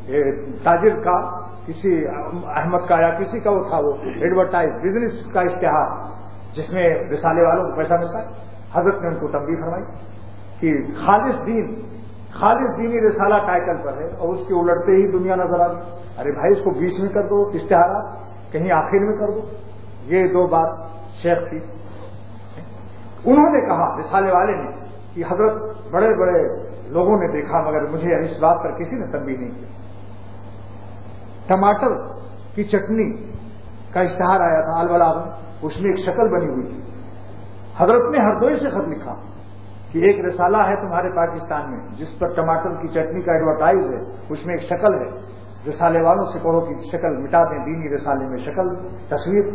تاجر کا، کسی احمد کا یا کسی کا وہ تھا وہ ایڈورٹائز بزنس کا اشتہار جس میں رسالے والوں کو پیسہ ملتا ہے. حضرت نے ان کو تنبیہ فرمائی کہ خالص دین، خالص دینی رسالہ ٹائٹل پر ہے، اور اس کے الٹتے ہی دنیا نظر آ گئی. ارے بھائی اس کو بیچ میں کر دو، اشتہارات کہیں آخر میں کر دو. یہ دو بات شیخ تھی. انہوں نے کہا رسالے والے نے کہ حضرت بڑے بڑے لوگوں نے دیکھا مگر مجھے اس بات پر کسی نے تنبیہ نہیں کیا. ٹماٹر کی چٹنی کا اشتہار آیا تھا البلاغ میں، اس میں ایک شکل بنی ہوئی تھی. حضرت نے ہردوئی سے خط لکھا کہ ایک رسالہ ہے تمہارے پاکستان میں جس پر ٹماٹر کی چٹنی کا ایڈورٹائز ہے، اس میں ایک شکل ہے، رسالے والوں سے کہو کہ شکل مٹا دیں، دینی رسالے میں شکل تصویر.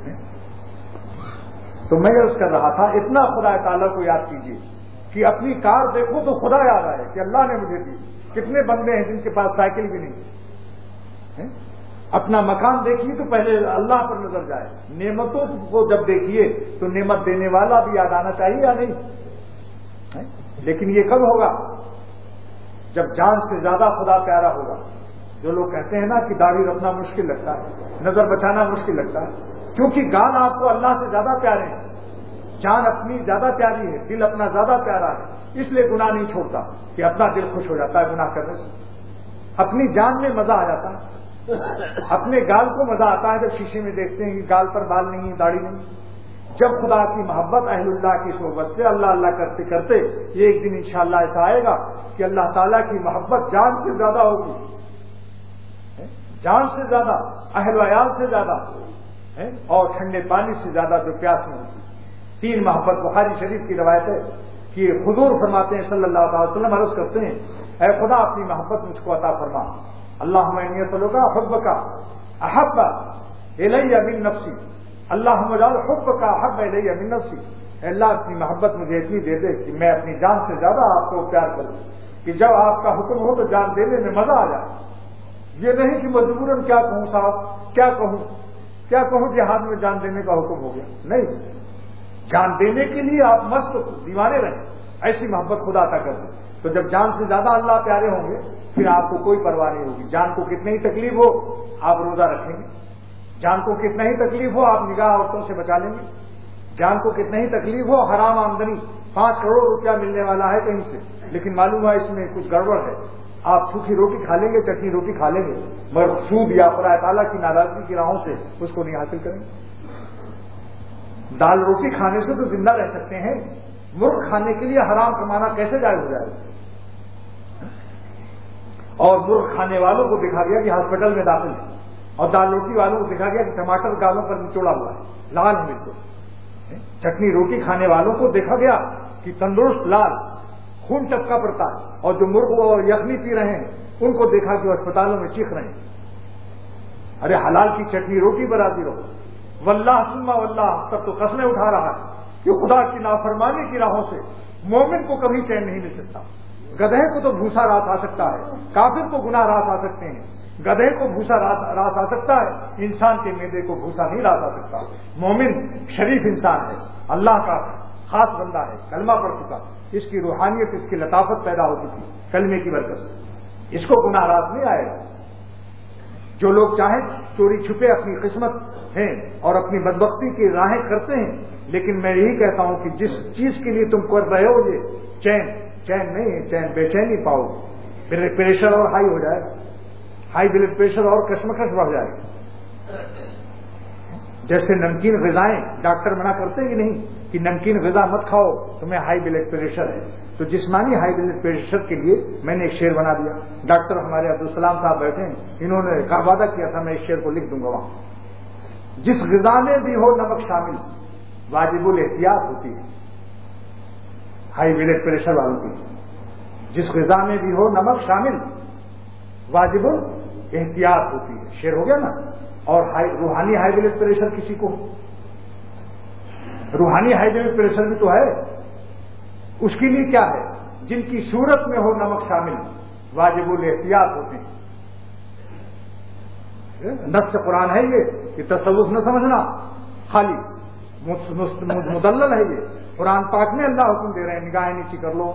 تو میں عرض کر رہا تھا اتنا خدا تعالیٰ کو یاد کیجیے کہ اپنی کار دیکھو تو خدا یاد آئے کہ اللہ نے مجھے دی. کتنے بندے ہیں جن کے پاس سائیکل بھی نہیں. اپنا مکان دیکھیے تو پہلے اللہ پر نظر جائے. نعمتوں کو جب دیکھیے تو نعمت دینے والا بھی یاد آنا چاہیے یا نہیں. لیکن یہ کب ہوگا؟ جب جان سے زیادہ خدا پیارا ہوگا. جو لوگ کہتے ہیں نا کہ داڑھی رکھنا مشکل لگتا ہے، نظر بچانا مشکل لگتا ہے، کیونکہ گال آپ کو اللہ سے زیادہ پیارے ہیں، جان اپنی زیادہ پیاری ہے، دل اپنا زیادہ پیارا ہے، اس لیے گناہ نہیں چھوڑتا کہ اپنا دل خوش ہو جاتا ہے گناہ کرنے سے. اپنی جان میں مزہ آ جاتا ہے، اپنے گال کو مزہ آتا ہے جب شیشے میں دیکھتے ہیں کہ گال پر بال نہیں، داڑھی نہیں۔ جب خدا کی محبت اہل اللہ کی صحبت سے اللہ اللہ کرتے کرتے ایک دن انشاءاللہ ایسا آئے گا کہ اللہ تعالیٰ کی محبت جان سے زیادہ ہوگی، جان سے زیادہ، اہل وعیال سے زیادہ، اور ٹھنڈے پانی سے زیادہ جو پیاس میں ہوتی۔ تین محبت بخاری شریف کی روایت ہے کہ حضور فرماتے ہیں صلی اللہ علیہ وسلم، عرض کرتے ہیں اے خدا اپنی محبت مجھ کو عطا فرما، اللہم انی اسألک حبک احب الی من نفسی، اللہم اجعل حبک احب الی من نفسی، اے اللہ اپنی محبت مجھے اتنی دے دے کہ میں اپنی جان سے زیادہ آپ کو پیار کروں، کہ جب آپ کا حکم ہو تو جان دینے میں مزہ آ جائے۔ یہ نہیں کہ مجبوراً کیا کہوں صاحب، کیا کہوں کیا کہوں جہاد میں جان دینے کا حکم ہو گیا، نہیں، جان دینے کے لیے آپ مست دیوانے رہیں، ایسی محبت خدا عطا کر دیں۔ تو جب جان سے زیادہ اللہ پیارے ہوں گے پھر آپ کو کوئی پرواہ نہیں ہوگی، جان کو کتنی ہی تکلیف ہو آپ روزہ رکھیں گے، جان کو کتنا ہی تکلیف ہو آپ نگاہ عورتوں سے بچا لیں گے، جان کو کتنا ہی تکلیف ہو حرام آمدنی پانچ کروڑ روپیہ ملنے والا ہے کہیں سے، لیکن معلوم ہے اس میں کچھ گڑبڑ ہے، آپ سوکھی روٹی کھا لیں گے، چٹنی روٹی کھا لیں گے، مگر سود یا خدا تعالیٰ کی ناراضگی کی راہوں سے اس کو نہیں حاصل کریں گے۔ دال روٹی کھانے سے تو زندہ رہ سکتے ہیں، مرغ کھانے کے لیے حرام کمانا کیسے جائز ہو جائے؟ اور مرغ کھانے والوں کو دیکھا گیا کہ ہاسپٹل میں داخل ہے، اور دال روٹی والوں کو دیکھا گیا کہ ٹماٹر گالوں پر نچوڑا ہوا ہے، لال ہے بالکل۔ چٹنی روٹی کھانے والوں کو دیکھا گیا کہ تندرست لال خون ٹپکا پڑتا ہے، اور جو مرغ اور یخنی پی رہے ہیں ان کو دیکھا کہ وہ اسپتالوں میں چیخ رہے ہیں۔ ارے حلال کی چٹنی روٹی پر راضی رہو، واللہ ثم واللہ، تب تو قسمیں اٹھا رہا ہے کہ خدا کی نافرمانی کی راہوں سے مومن کو کبھی چین نہیں مل سکتا۔ گدھے کو تو بھوسا رات آ سکتا ہے، کافر کو گناہ رات آ سکتے ہیں، گدھے کو بھوسا رات آ سکتا ہے، انسان کے معدے کو بھوسا نہیں رات آ سکتا۔ مومن شریف انسان ہے، اللہ کا خاص بندہ ہے، کلمہ پڑھ چکا، اس کی روحانیت، اس کی لطافت پیدا ہو چکی کلمے کی برکت سے، اس کو گناہ رات نہیں آئے گا۔ جو لوگ چاہیں چوری چھپے اپنی قسمت ہیں اور اپنی بدبختی کی راہیں کرتے ہیں، لیکن میں یہی کہتا ہوں کہ جس چیز کے لیے تم کر رہے ہو یہ چین چین نہیں ہے، چین بے چینی پاؤ، بلڈ پریشر اور ہائی ہو جائے گا، ہائی بلڈ پریشر اور کشمکش بڑھ جائے گا۔ جیسے نمکین غذائیں ڈاکٹر منع کرتے ہیں کہ نہیں کہ نمکین غذا مت کھاؤ تمہیں ہائی بلڈ پریشر ہے، تو جسمانی ہائی بلڈ پریشر کے لیے میں نے ایک شعر بنا دیا، ڈاکٹر ہمارے عبدالسلام صاحب بیٹھے ہیں، انہوں نے کہا وعدہ کیا تھا میں اس شعر کو لکھ دوں گا وہاں، جس غذا میں بھی ہو نمک شامل واجب الاحتیاط ہوتی ہے، ہائی بلڈ پریشر والوں کی، جس غذا میں بھی ہو نمک شامل واجب الاحتیاط ہوتی ہے، شعر ہو گیا نا۔ اور روحانی ہائی بلڈ پریشر کسی کو، روحانی ہائی بلڈ پریشر بھی تو ہے، اس کے لیے کیا ہے؟ جن کی صورت میں ہو نمک شامل واجب الاحتیاط ہوتے ہیں۔ نص قرآن ہے یہ کہ تصوف نہ سمجھنا، خالی مدلل ہے یہ، قرآن پاک میں اللہ حکم دے رہے ہیں نگاہیں نیچی کر لو۔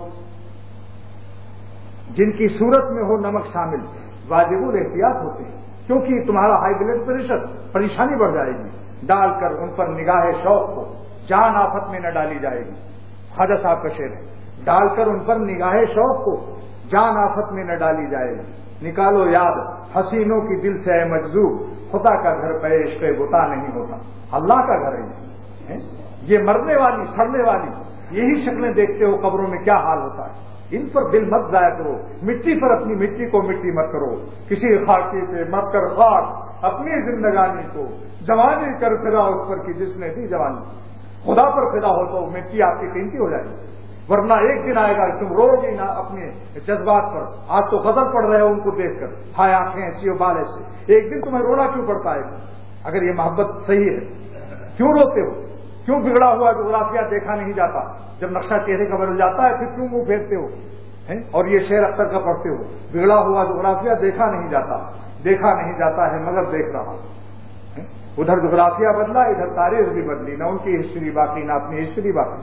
جن کی صورت میں ہو نمک شامل واجب الاحتیاط ہوتے ہیں، کیونکہ تمہارا ہائی بلڈ پریشر پریشانی بڑھ جائے گی، ڈال کر ان پر نگاہ شوق کو جان آفت میں نہ ڈالی جائے گی۔ خواجہ صاحب کا شعر ہے، ڈال کر ان پر نگاہ شوق کو جان آفت میں نہ ڈالی جائے گی، نکالو یاد حسینوں کی دل سے اے مجذوب، خدا کا گھر پہ عشق بتا نہیں ہوتا، اللہ کا گھر ہے یہ، مرنے والی سڑنے والی یہی شکلیں دیکھتے ہو قبروں میں کیا حال ہوتا ہے، ان پر دل مت ضائع کرو، مٹی پر اپنی مٹی کو مٹی مت کرو، کسی خاکی پہ مت کر خاک اپنی زندگانی کو، جوانی کر فدا اس پر کی جس نے دی جوانی، خدا پر فدا ہو تو مٹی آپ کی قیمتی ہو جائے گی، ورنہ ایک دن آئے گا تم رو گی نا اپنے جذبات پر، آج تو غضب پڑ رہے ہو ان کو دیکھ کر، ہائے آنکھیں ایسی ہو بال ایسے، ایک دن تمہیں رونا کیوں پڑتا ہے؟ اگر یہ محبت صحیح ہے کیوں روتے ہو؟ کیوں بگڑا ہوا جغرافیہ دیکھا نہیں جاتا؟ جب نقشہ چہرے کا بدل جاتا ہے پھر کیوں منہ پھیرتے ہو؟ اور یہ شعر اختر کا پڑھتے ہو، بگڑا ہوا جغرافیہ دیکھا نہیں جاتا، دیکھا نہیں جاتا ہے مگر دیکھ رہا، ادھر جغرافیہ بدلا ادھر تاریخ بھی بدلی، نہ ان کی ہسٹری باقی نہ اپنی ہسٹری باقی۔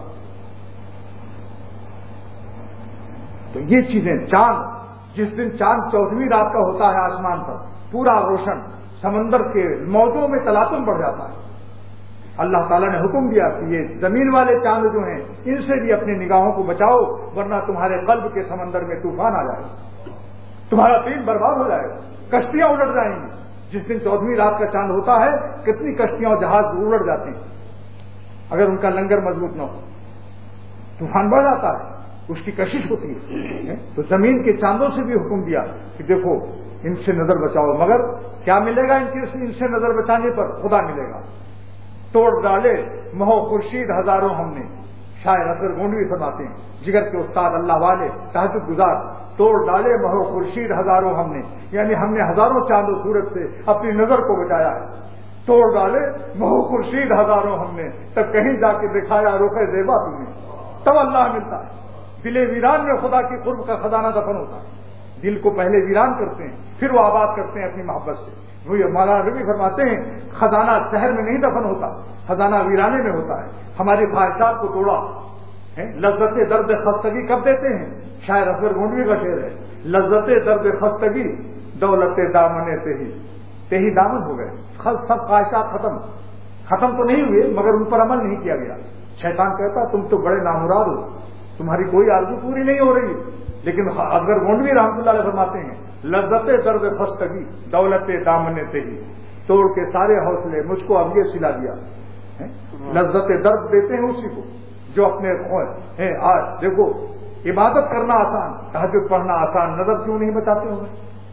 تو یہ چیزیں، چاند جس دن چاند چودہویں رات کا ہوتا ہے آسمان پر پورا روشن، سمندر کے موجوں میں تلاطم بڑھ جاتا ہے، اللہ تعالیٰ نے حکم دیا کہ یہ زمین والے چاند جو ہیں ان سے بھی اپنی نگاہوں کو بچاؤ ورنہ تمہارے قلب کے سمندر میں طوفان آ جائے، تمہارا دین برباد ہو جائے گا، کشتیاں الٹ جائیں گی. جس دن چودہویں رات کا چاند ہوتا ہے کتنی کشتیاں اور جہاز الٹ جاتے ہیں اگر ان کا لنگر مضبوط نہ ہو. طوفان بڑھ جاتا ہے، اس کی کشش ہوتی ہے. تو زمین کے چاندوں سے بھی حکم دیا کہ دیکھو ان سے نظر بچاؤ، مگر کیا ملے گا ان کے ان سے نظر بچانے پر؟ خدا ملے گا. توڑ ڈالے مہو خورشید ہزاروں ہم نے، شاعر اصغر گونڈوی فرماتے ہیں، جگر کے استاد اللہ والے تہجد گزار. توڑ ڈالے مہو خورشید ہزاروں ہم نے، یعنی ہم نے ہزاروں چاند و سورج سے اپنی نظر کو بچایا ہے. توڑ ڈالے مہو خورشید ہزاروں ہم نے، تب کہیں جا کے دکھایا رخ زیبا تم نے. تب اللہ ملتا ہے. دل ویران میں خدا کی قرب کا خزانہ دفن ہوتا ہے. دل کو پہلے ویران کرتے ہیں پھر وہ آباد کرتے ہیں اپنی محبت سے. وہ مولانا رومی فرماتے ہیں خزانہ شہر میں نہیں دفن ہوتا، خزانہ ویرانے میں ہوتا ہے. ہماری خواہشات کو توڑا. لذت درد خستگی کب دیتے ہیں؟ شاعر اصغر گونڈوی کا شعر ہے، لذت درد خستگی دولت دامن تہی. تہی دامن ہو گئے، سب خواہشات ختم ختم تو نہیں ہوئے مگر ان پر عمل نہیں کیا گیا. شیطان کہتا تم تو بڑے نامراد ہو، تمہاری کوئی آرزو پوری نہیں ہو رہی. لیکن اصغر گونڈوی رحمۃ اللہ علیہ فرماتے ہیں لذت درد خستگی دولت دامن تہی. توڑ کے سارے حوصلے مجھ کو اب یہ سلا دیا. لذت درد دیتے ہیں اسی کو جو اپنے ہیں. آج دیکھو عبادت کرنا آسان، تہجد پڑھنا آسان، نظر کیوں نہیں بچاتے ہوں گے؟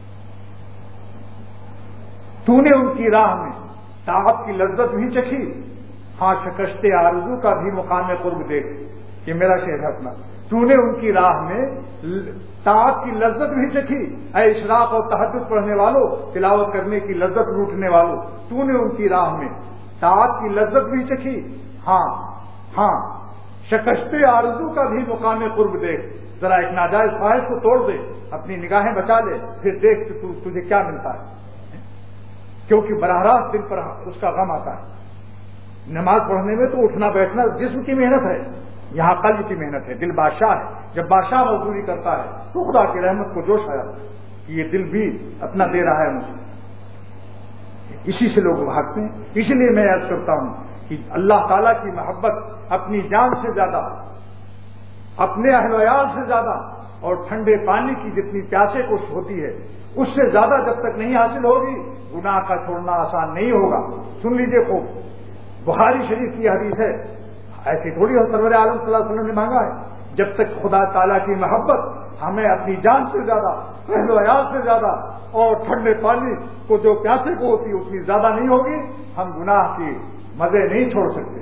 تو نے ان کی راہ میں طاعت کی لذت بھی چکھی، ہاں شکست آرزو کا بھی مقام قرب دیکھ. یہ میرا شعر ہے اپنا. تو نے ان کی راہ میں طاعت کی لذت بھی چکھی، اے اشراق اور تہجد پڑھنے والوں، تلاوت کرنے کی لذت لوٹنے والوں. تو نے ان کی راہ میں طاعت کی لذت بھی چکھی، ہاں ہاں شکست آرزو کا بھی مقام قرب دیکھ. ذرا ایک ناجائز خواہش کو توڑ دے، اپنی نگاہیں بچا لے، پھر دیکھ کہ تجھے کیا ملتا ہے. کیونکہ براہ راست دل پر اس کا غم آتا ہے. نماز پڑھنے میں تو اٹھنا بیٹھنا جسم کی محنت ہے، یہاں قلب کی محنت ہے. دل بادشاہ ہے، جب بادشاہ مزدوری کرتا ہے تو خدا کی رحمت کو جوش آیا کہ یہ دل بھی اپنا دے رہا ہے مجھے. اسی سے لوگ بھاگتے ہیں. اسی لیے میں عرض کرتا ہوں کہ اللہ تعالیٰ کی محبت اپنی جان سے زیادہ، اپنے اہل ویال سے زیادہ، اور ٹھنڈے پانی کی جتنی پیاسے کو ہوتی ہے اس سے زیادہ جب تک نہیں حاصل ہوگی گناہ کا چھوڑنا آسان نہیں ہوگا. سن لیجئے خوب، بخاری شریف کی حدیث ہے، ایسی تھوڑی ہو سرور عالم صلی اللہ علیہ وسلم نے مانگا ہے. جب تک خدا تعالیٰ کی محبت ہمیں اپنی جان سے زیادہ، اہل ویال سے زیادہ، اور ٹھنڈے پانی کو جو پیاسے کو ہوتی ہے اتنی زیادہ نہیں ہوگی، ہم گناہ کی مزے نہیں چھوڑ سکتے.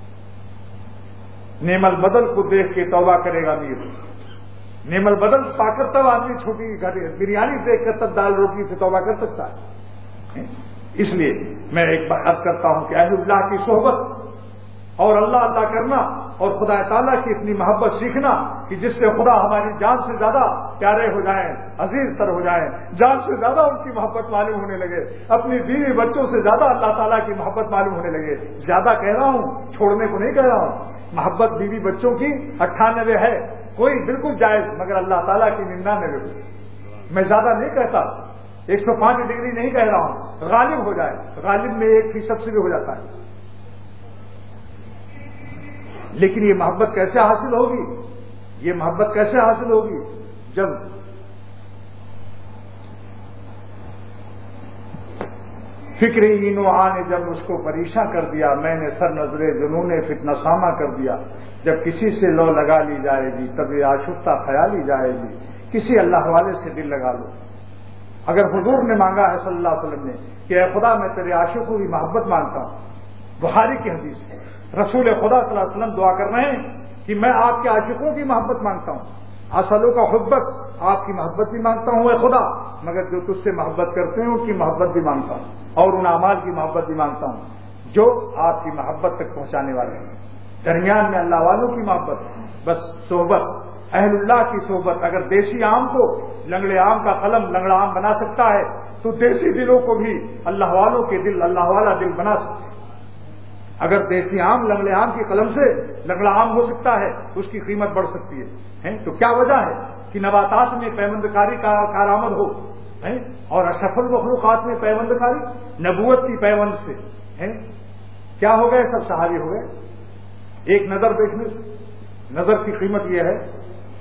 نعم البدل کو دیکھ کے توبہ کرے گا میر. نعم البدل پا کر تب آدمی چھوٹی بریانی دیکھ کر تب دال روٹی سے توبہ کر سکتا ہے. اس لیے میں ایک بار عرض کرتا ہوں کہ اہل اللہ کی صحبت اور اللہ اللہ کرنا اور خدا تعالیٰ کی اتنی محبت سیکھنا کہ جس سے خدا ہماری جان سے زیادہ پیارے ہو جائیں، عزیز تر ہو جائیں، جان سے زیادہ ان کی محبت معلوم ہونے لگے، اپنی بیوی بچوں سے زیادہ اللہ تعالیٰ کی محبت معلوم ہونے لگے. زیادہ کہہ رہا ہوں، چھوڑنے کو نہیں کہہ رہا ہوں. محبت بیوی بچوں کی اٹھانوے ہے، کوئی بالکل جائز، مگر اللہ تعالیٰ کی ننانوے کو میں زیادہ نہیں کہتا، ایک سو پانچ ڈگری نہیں کہہ رہا ہوں. غالب ہو جائے، غالب میں ایک فیصد سے بھی ہو جاتا ہے. لیکن یہ محبت کیسے حاصل ہوگی؟ یہ محبت کیسے حاصل ہوگی؟ جب فکر اینوہا نے جب اس کو پریشان کر دیا، میں نے سر نظر جنون فتنہ سامہ کر دیا. جب کسی سے لو لگا لی جائے گی تب یہ آشفتہ خیالی جائے گی. کسی اللہ والے سے دل لگا لو. اگر حضور نے مانگا ہے صلی اللہ علیہ وسلم نے کہ اے خدا میں تیرے عاشقوں کی محبت مانگتا ہوں، بخاری کی حدیث ہے، رسول خدا صلی اللہ علیہ وسلم دعا کر رہے ہیں کہ میں آپ کے عاشقوں کی محبت مانگتا ہوں، اصلوں کا حبت، آپ کی محبت بھی مانگتا ہوں اے خدا، مگر جو تجھ سے محبت کرتے ہیں ان کی محبت بھی مانگتا ہوں، اور ان اعمال کی محبت بھی مانگتا ہوں جو آپ کی محبت تک پہنچانے والے ہیں. درمیان میں اللہ والوں کی محبت، بس صحبت، اہل اللہ کی صحبت. اگر دیسی آم کو لنگڑے آم کا قلم لنگڑا آم بنا سکتا ہے تو دیسی دلوں کو بھی اللہ والوں کے دل اللہ والا دل بنا سکتا ہے. اگر دیسی آم لنگڑے آم کی قلم سے لنگڑا آم ہو سکتا ہے تو اس کی قیمت بڑھ سکتی ہے. تو کیا وجہ ہے کہ نباتات میں پیوند کاری کا کارآمد ہو اور اشرف المخلوقات میں پیوند کاری نبوت کی پیوند سے کیا ہو گئے؟ سب صحابی ہو گئے. ایک نظر دیکھنے سے. نظر کی قیمت یہ ہے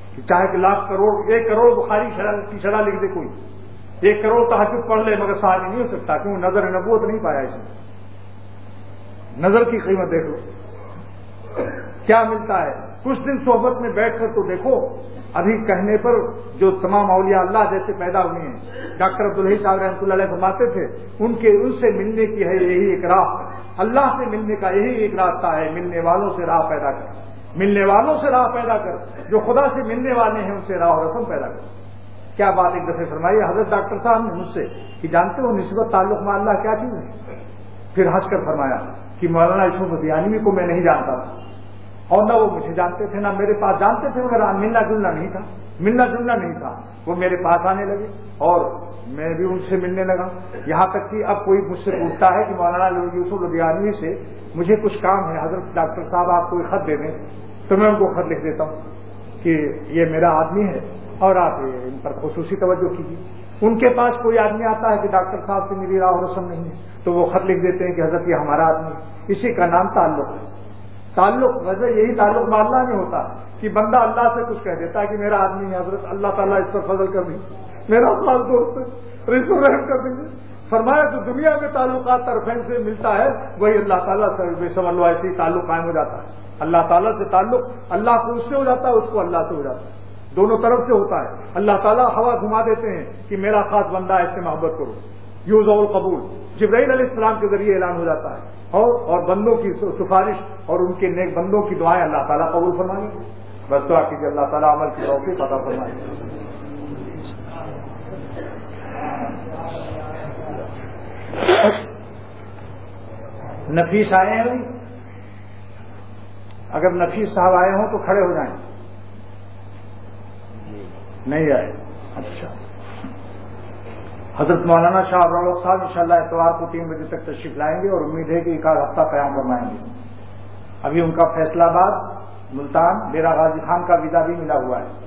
کہ چاہے کہ لاکھ کروڑ ایک کروڑ بخاری کی شرح لکھ دے کوئی، ایک کروڑ تہجد پڑھ لے مگر صحابی نہیں ہو سکتا، کیوں؟ نظر نبوت نہیں پایا اس میں۔ نظر کی قیمت دیکھ لو کیا ملتا ہے۔ کچھ دن صحبت میں بیٹھ کر تو دیکھو، ابھی کہنے پر جو تمام اولیاء اللہ جیسے پیدا ہوئے ہیں، ڈاکٹر عبدالحی صاحب رحمۃ اللہ علیہ فرماتے تھے ان کے ان سے ملنے کی ہے یہی ایک راہ، اللہ سے ملنے کا یہی ایک راستہ ہے، ملنے والوں سے راہ پیدا کر، ملنے والوں سے راہ پیدا کر، جو خدا سے ملنے والے ہیں ان سے راہ و رسم پیدا کر۔ کیا بات ایک دفعہ فرمائی حضرت ڈاکٹر صاحب نے مجھ سے کہ جانتے ہو نسبت تعلق میں اللہ کیا چیز ہے؟ پھر ہنس کر فرمایا کہ مولانا یوسف ادیانی کو میں نہیں جانتا تھا، اور نہ وہ مجھے جانتے تھے، نہ میرے پاس جانتے تھے، مگر ملنا جلنا نہیں تھا، ملنا جلنا نہیں تھا۔ وہ میرے پاس آنے لگے اور میں بھی ان سے ملنے لگا، یہاں تک کہ اب کوئی مجھ سے پوچھتا ہے کہ مولانا یوسف ادیانی سے مجھے کچھ کام ہے، حضرت ڈاکٹر صاحب آپ کوئی خط دے دیں، تو میں ان کو خط لکھ دیتا ہوں کہ یہ میرا آدمی ہے اور آپ ان پر خصوصی توجہ کیجیے۔ ان کے پاس کوئی آدمی آتا ہے کہ ڈاکٹر صاحب سے میری راہ و رسم نہیں ہے، تو وہ خط لکھ دیتے ہیں کہ حضرت یہ ہمارا آدمی ہے۔ اسی کا نام تعلق ہے۔ تعلق ویسے یہی تعلق میں اللہ میں ہوتا ہے کہ بندہ اللہ سے کچھ کہہ دیتا ہے کہ میرا آدمی ہے حضرت، اللہ تعالیٰ اس پر فضل کر دیں، میرا خاص دوست ہے، اس پر رحم کر دیں۔ فرمایا جو دنیا میں تعلقات طرفین سے ملتا ہے وہی اللہ تعالیٰ سے بے سمجھ لو ایسے ہی تعلق قائم ہو جاتا ہے۔ اللہ تعالیٰ سے تعلق اللہ کو اس سے ہو جاتا ہے، اس کو اللہ سے ہو جاتا ہے، دونوں طرف سے ہوتا ہے۔ اللہ تعالیٰ ہوا گھما دیتے ہیں کہ میرا خاص بندہ ہے، اس سے محبت کرو، یوز اور قبول جبرائیل علیہ السلام کے ذریعے اعلان ہو جاتا ہے، اور اور بندوں کی سفارش اور ان کے نیک بندوں کی دعائیں اللہ تعالیٰ قبول فرمائیں گے۔ بس دعا کیجیے اللہ تعالیٰ عمل کی توفیق عطا فرمائے۔ نفیس آئے ہیں بھائی، اگر نفیس صاحب آئے ہوں تو کھڑے ہو جائیں۔ نہیں آئے؟ اچھا، حضرت مولانا شاہ ابرال صاحب انشاءاللہ اتوار کو تین بجے تک تشریف لائیں گے اور امید ہے کہ ایک آدھ ہفتہ قیام فرمائیں گے۔ ابھی ان کا فیصلہ آباد ملتان ڈیرہ غازی خان کا ویزا بھی ملا ہوا ہے۔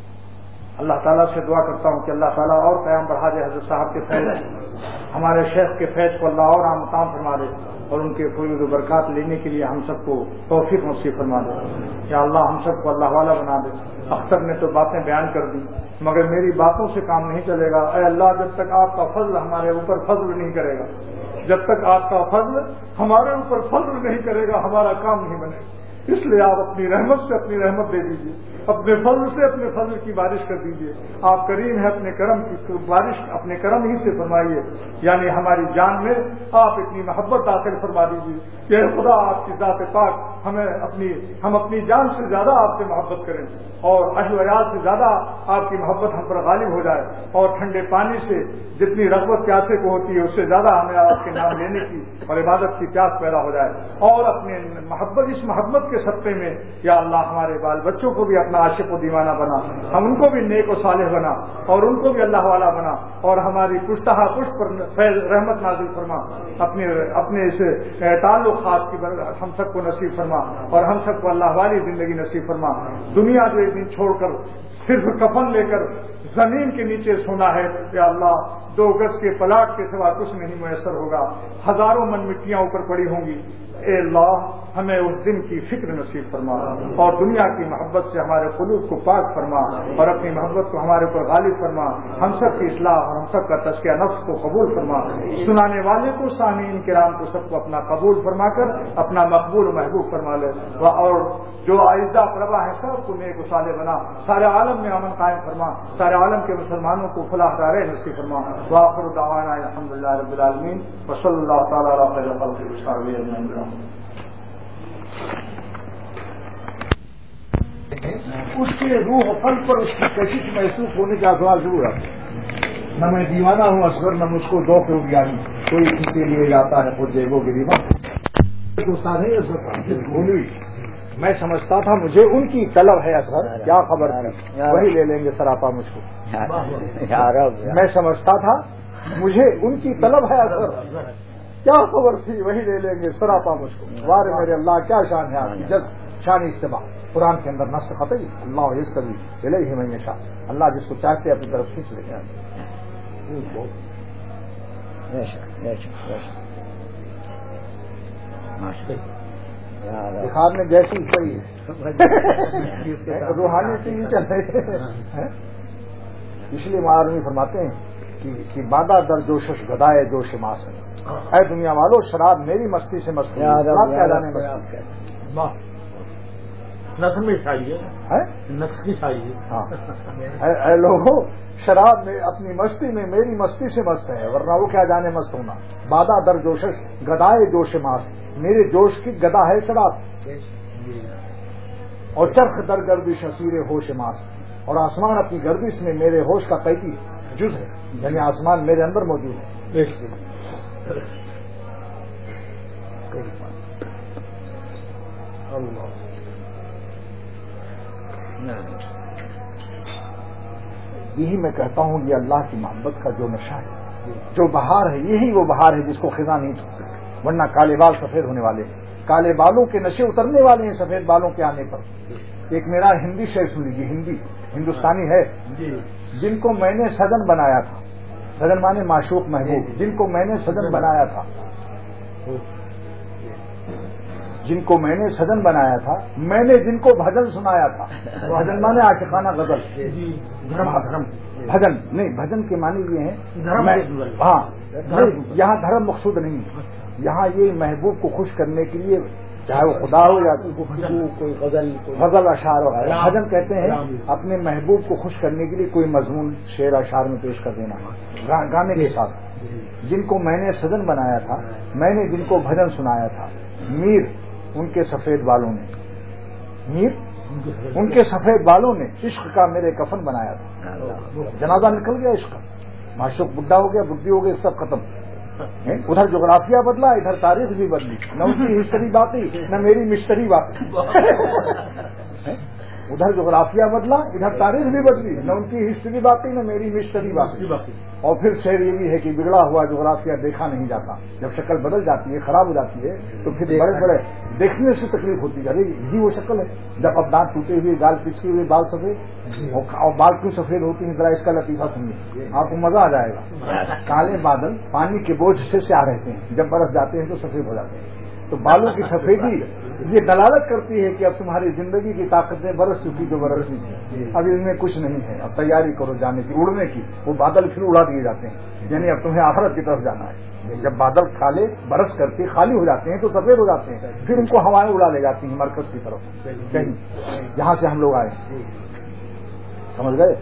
اللہ تعالیٰ سے دعا کرتا ہوں کہ اللہ تعالیٰ اور قیام بڑھا دے، حضرت صاحب کے فیض، ہمارے شیخ کے فیض کو اللہ اور عام مقام فرما دے، اور ان کے فیض و برکات لینے کے لیے ہم سب کو توفیق نصیب فرما دے۔ یا اللہ ہم سب کو اللہ والا بنا دے۔ اختر نے تو باتیں بیان کر دی مگر میری باتوں سے کام نہیں چلے گا۔ اے اللہ جب تک آپ کا فضل ہمارے اوپر فضل نہیں کرے گا، جب تک آپ کا فضل ہمارے اوپر فضل نہیں کرے گا ہمارا کام نہیں بنے گا۔ اس لیے آپ اپنی رحمت سے اپنی رحمت دے دیجیے، اپنے فضل سے اپنے فضل کی بارش کر دیجیے۔ آپ کریم ہے، اپنے کرم کی بارش اپنے کرم ہی سے فرمائیے، یعنی ہماری جان میں آپ اتنی محبت داخل فرما دیجیے کہ خدا آپ کی ذات پاک ہمیں اپنی ہم اپنی جان سے زیادہ آپ سے محبت کریں، اور اہل ویات سے زیادہ آپ کی محبت ہم پر غالب ہو جائے، اور ٹھنڈے پانی سے جتنی رغبت پیاسے کو ہوتی ہے اس سے زیادہ ہمیں آپ کے نام لینے کی اور عبادت کی پیاس پیدا ہو جائے، اور اپنے محبت اس محبت کے سطح میں یا اللہ ہمارے بال بچوں کو بھی اپنا عاشق و دیوانہ بنا، ہم ان کو بھی نیک و صالح بنا اور ان کو بھی اللہ والا بنا، اور ہماری پشتہ پشت پر فیض رحمت نازل فرما، اپنے اپنے اس تعلق خاص کی ہم سب کو نصیب فرما، اور ہم سب کو اللہ والی زندگی نصیب فرما۔ دنیا جو ایک دن چھوڑ کر صرف کفن لے کر زمین کے نیچے سونا ہے کہ اللہ دو گز کے پلاٹ کے سوا کچھ نہیں میسر ہوگا، ہزاروں من مٹیاں اوپر پڑی ہوں گی۔ اے اللہ ہمیں اس دن کی فکر نصیب فرما، اور دنیا کی محبت سے ہمارے قلوب کو پاک فرما، اور اپنی محبت کو ہمارے اوپر غالب فرما۔ ہم سب کی اصلاح اور ہم سب کا تزکیہ نفس کو قبول فرما، سنانے والے کو سامعین کرام کو سب کو اپنا قبول فرما کر اپنا مقبول و محبوب فرما لے، اور جو آئزہ اقربا ہے سب کو نیک و صالح بنا، سارے عالم میں امن قائم فرما، سارے عالم کے مسلمانوں کو فلاح دار نصیب فرما۔ وآخر دعوانا الحمدللہ رب العالمین وصلی اللہ تعالی علی خیر خلقہ وصحبہ اجمعین۔ اس کے روح فل پر اس کی کشش محسوس ہونے کا سوال ضرور ہے۔ نہ میں دیوانہ ہوں اصغر، نہ مجھ کو ذوق ہو گیا کوئی اس کے لیے جاتا ہے خود جیبوں کے دیوان استاد ہے اصغر بولی۔ میں سمجھتا تھا مجھے ان کی طلب ہے اصغر، کیا خبر تھی وہی لے لیں گے سراپا مجھ کو۔ میں سمجھتا تھا مجھے ان کی طلب ہے اصغر، کیا خبر تھی وہی لے لیں گے سراپا مجھ کو۔ وار میرے اللہ کیا شان ہے آپ کی، جس شان استباع قرآن کے اندر نص قطعی اللہ اس کبھی چلے ہی میں شاء اللہ جس کو چاہتے اپنی طرف کھینچ لے گا۔ بخار میں گیس ہی پڑی ہے، روحانی ٹی وی چل رہے ہیں، اس لیے مہاراج فرماتے ہیں کہ بادہ در جوشش گدائے جوش ماس ہے، اے دنیا والو شراب میری مستی سے مست ہے، نسل میں چاہیے نسل کی چاہیے. ہاں اے لوگوں شراب میں اپنی مستی میں میری مستی سے مست ہے، ورنہ وہ کیا جانے مست ہونا. بادہ در جوشش گدائے جوش ماس، میرے جوش کی گدا ہے شراب، اور چرخ در گردش اسیر ہوش ماس، اور آسمان اپنی گردش میں میرے ہوش کا قیدی جز ہے، یعنی آسمان میرے اندر موجود ہے. اللہ یہی میں کہتا ہوں، یہ اللہ کی محبت کا جو نشہ ہے، جو بہار ہے، یہی وہ بہار ہے جس کو خزاں نہیں چھوڑتے، ورنہ کالے بال سفید ہونے والے ہیں، کالے بالوں کے نشے اترنے والے ہیں سفید بالوں کے آنے پر. ایک میرا ہندی شعر سن لیجیے، ہندی ہندوستانی ہے. جن کو میں نے سجن بنایا تھا، سجن مانے معشوق محبوب، جن کو میں نے سجن بنایا تھا، جن کو میں نے سجن بنایا تھا، میں نے جن کو بھجن سنایا تھا. بھجن مانے عاشقانہ غزل، بھجن نہیں، بھجن کے معنی یہ ہیں، ہاں یہاں دھرم مقصود نہیں، یہاں یہ محبوب کو خوش کرنے کے لیے، چاہے وہ خدا ہو یا کوئی غزل غزل اشعار ہو، بھجن کہتے ہیں اپنے محبوب کو خوش کرنے کے لیے کوئی مضمون شعر اشعار میں پیش کر دینا گانے کے ساتھ. جن کو میں نے سجن بنایا تھا، میں نے جن کو بھجن سنایا تھا، میر ان کے سفید بالوں نے، میر ان کے سفید بالوں نے عشق کا میرے کفن بنایا تھا. جنازہ نکل گیا عشق کا، معشوق بڈھا ہو گیا، بڈھی ہو گئی، سب ختم. ادھر جغرافیہ بدلا، ادھر تاریخ بھی بدلی، نہ ان کی ہسٹری باقی نہ میری مشتری باقی. ادھر جغرافیہ بدلا، ادھر تاریخ بھی بدلی، نہ ان کی ہسٹری باقی نہ میری مشتری باقی. اور پھر شعر یہ بھی ہے کہ بگڑا ہوا جغرافیہ دیکھا نہیں جاتا. جب شکل بدل جاتی ہے، خراب ہو جاتی ہے، تو پھر بڑے بڑے دیکھنے سے تکلیف ہوتی ہے. ارے یہی وہ شکل ہے جب اب دانت ٹوٹے ہوئے، گال پچکے ہوئے، بال سفید، اور بال کیوں سفید ہوتی ہیں، ذرا اس کا لطیفہ سنیے، آپ کو مزہ آ جائے گا. کالے بادل پانی کے بوجھ سے سیاہ رہتے ہیں، جب برس جاتے ہیں تو سفید ہو جاتے ہیں. تو بالوں کی سفیدی یہ دلالت کرتی ہے کہ اب تمہاری زندگی کی طاقتیں برس چکی جو برسنی تھی، اب ان میں کچھ نہیں ہے، اب تیاری کرو جانے کی، اڑنے کی. وہ بادل پھر اڑا دیے جاتے ہیں، یعنی اب تمہیں آخرت کی طرف جانا ہے. جب بادل کالے برس کر کے خالی ہو جاتے ہیں تو سفید ہو جاتے ہیں، پھر ان کو ہوائیں اڑا لے جاتی ہیں مرکز کی طرف، کہیں جہاں سے ہم لوگ آئے. سمجھ گئے؟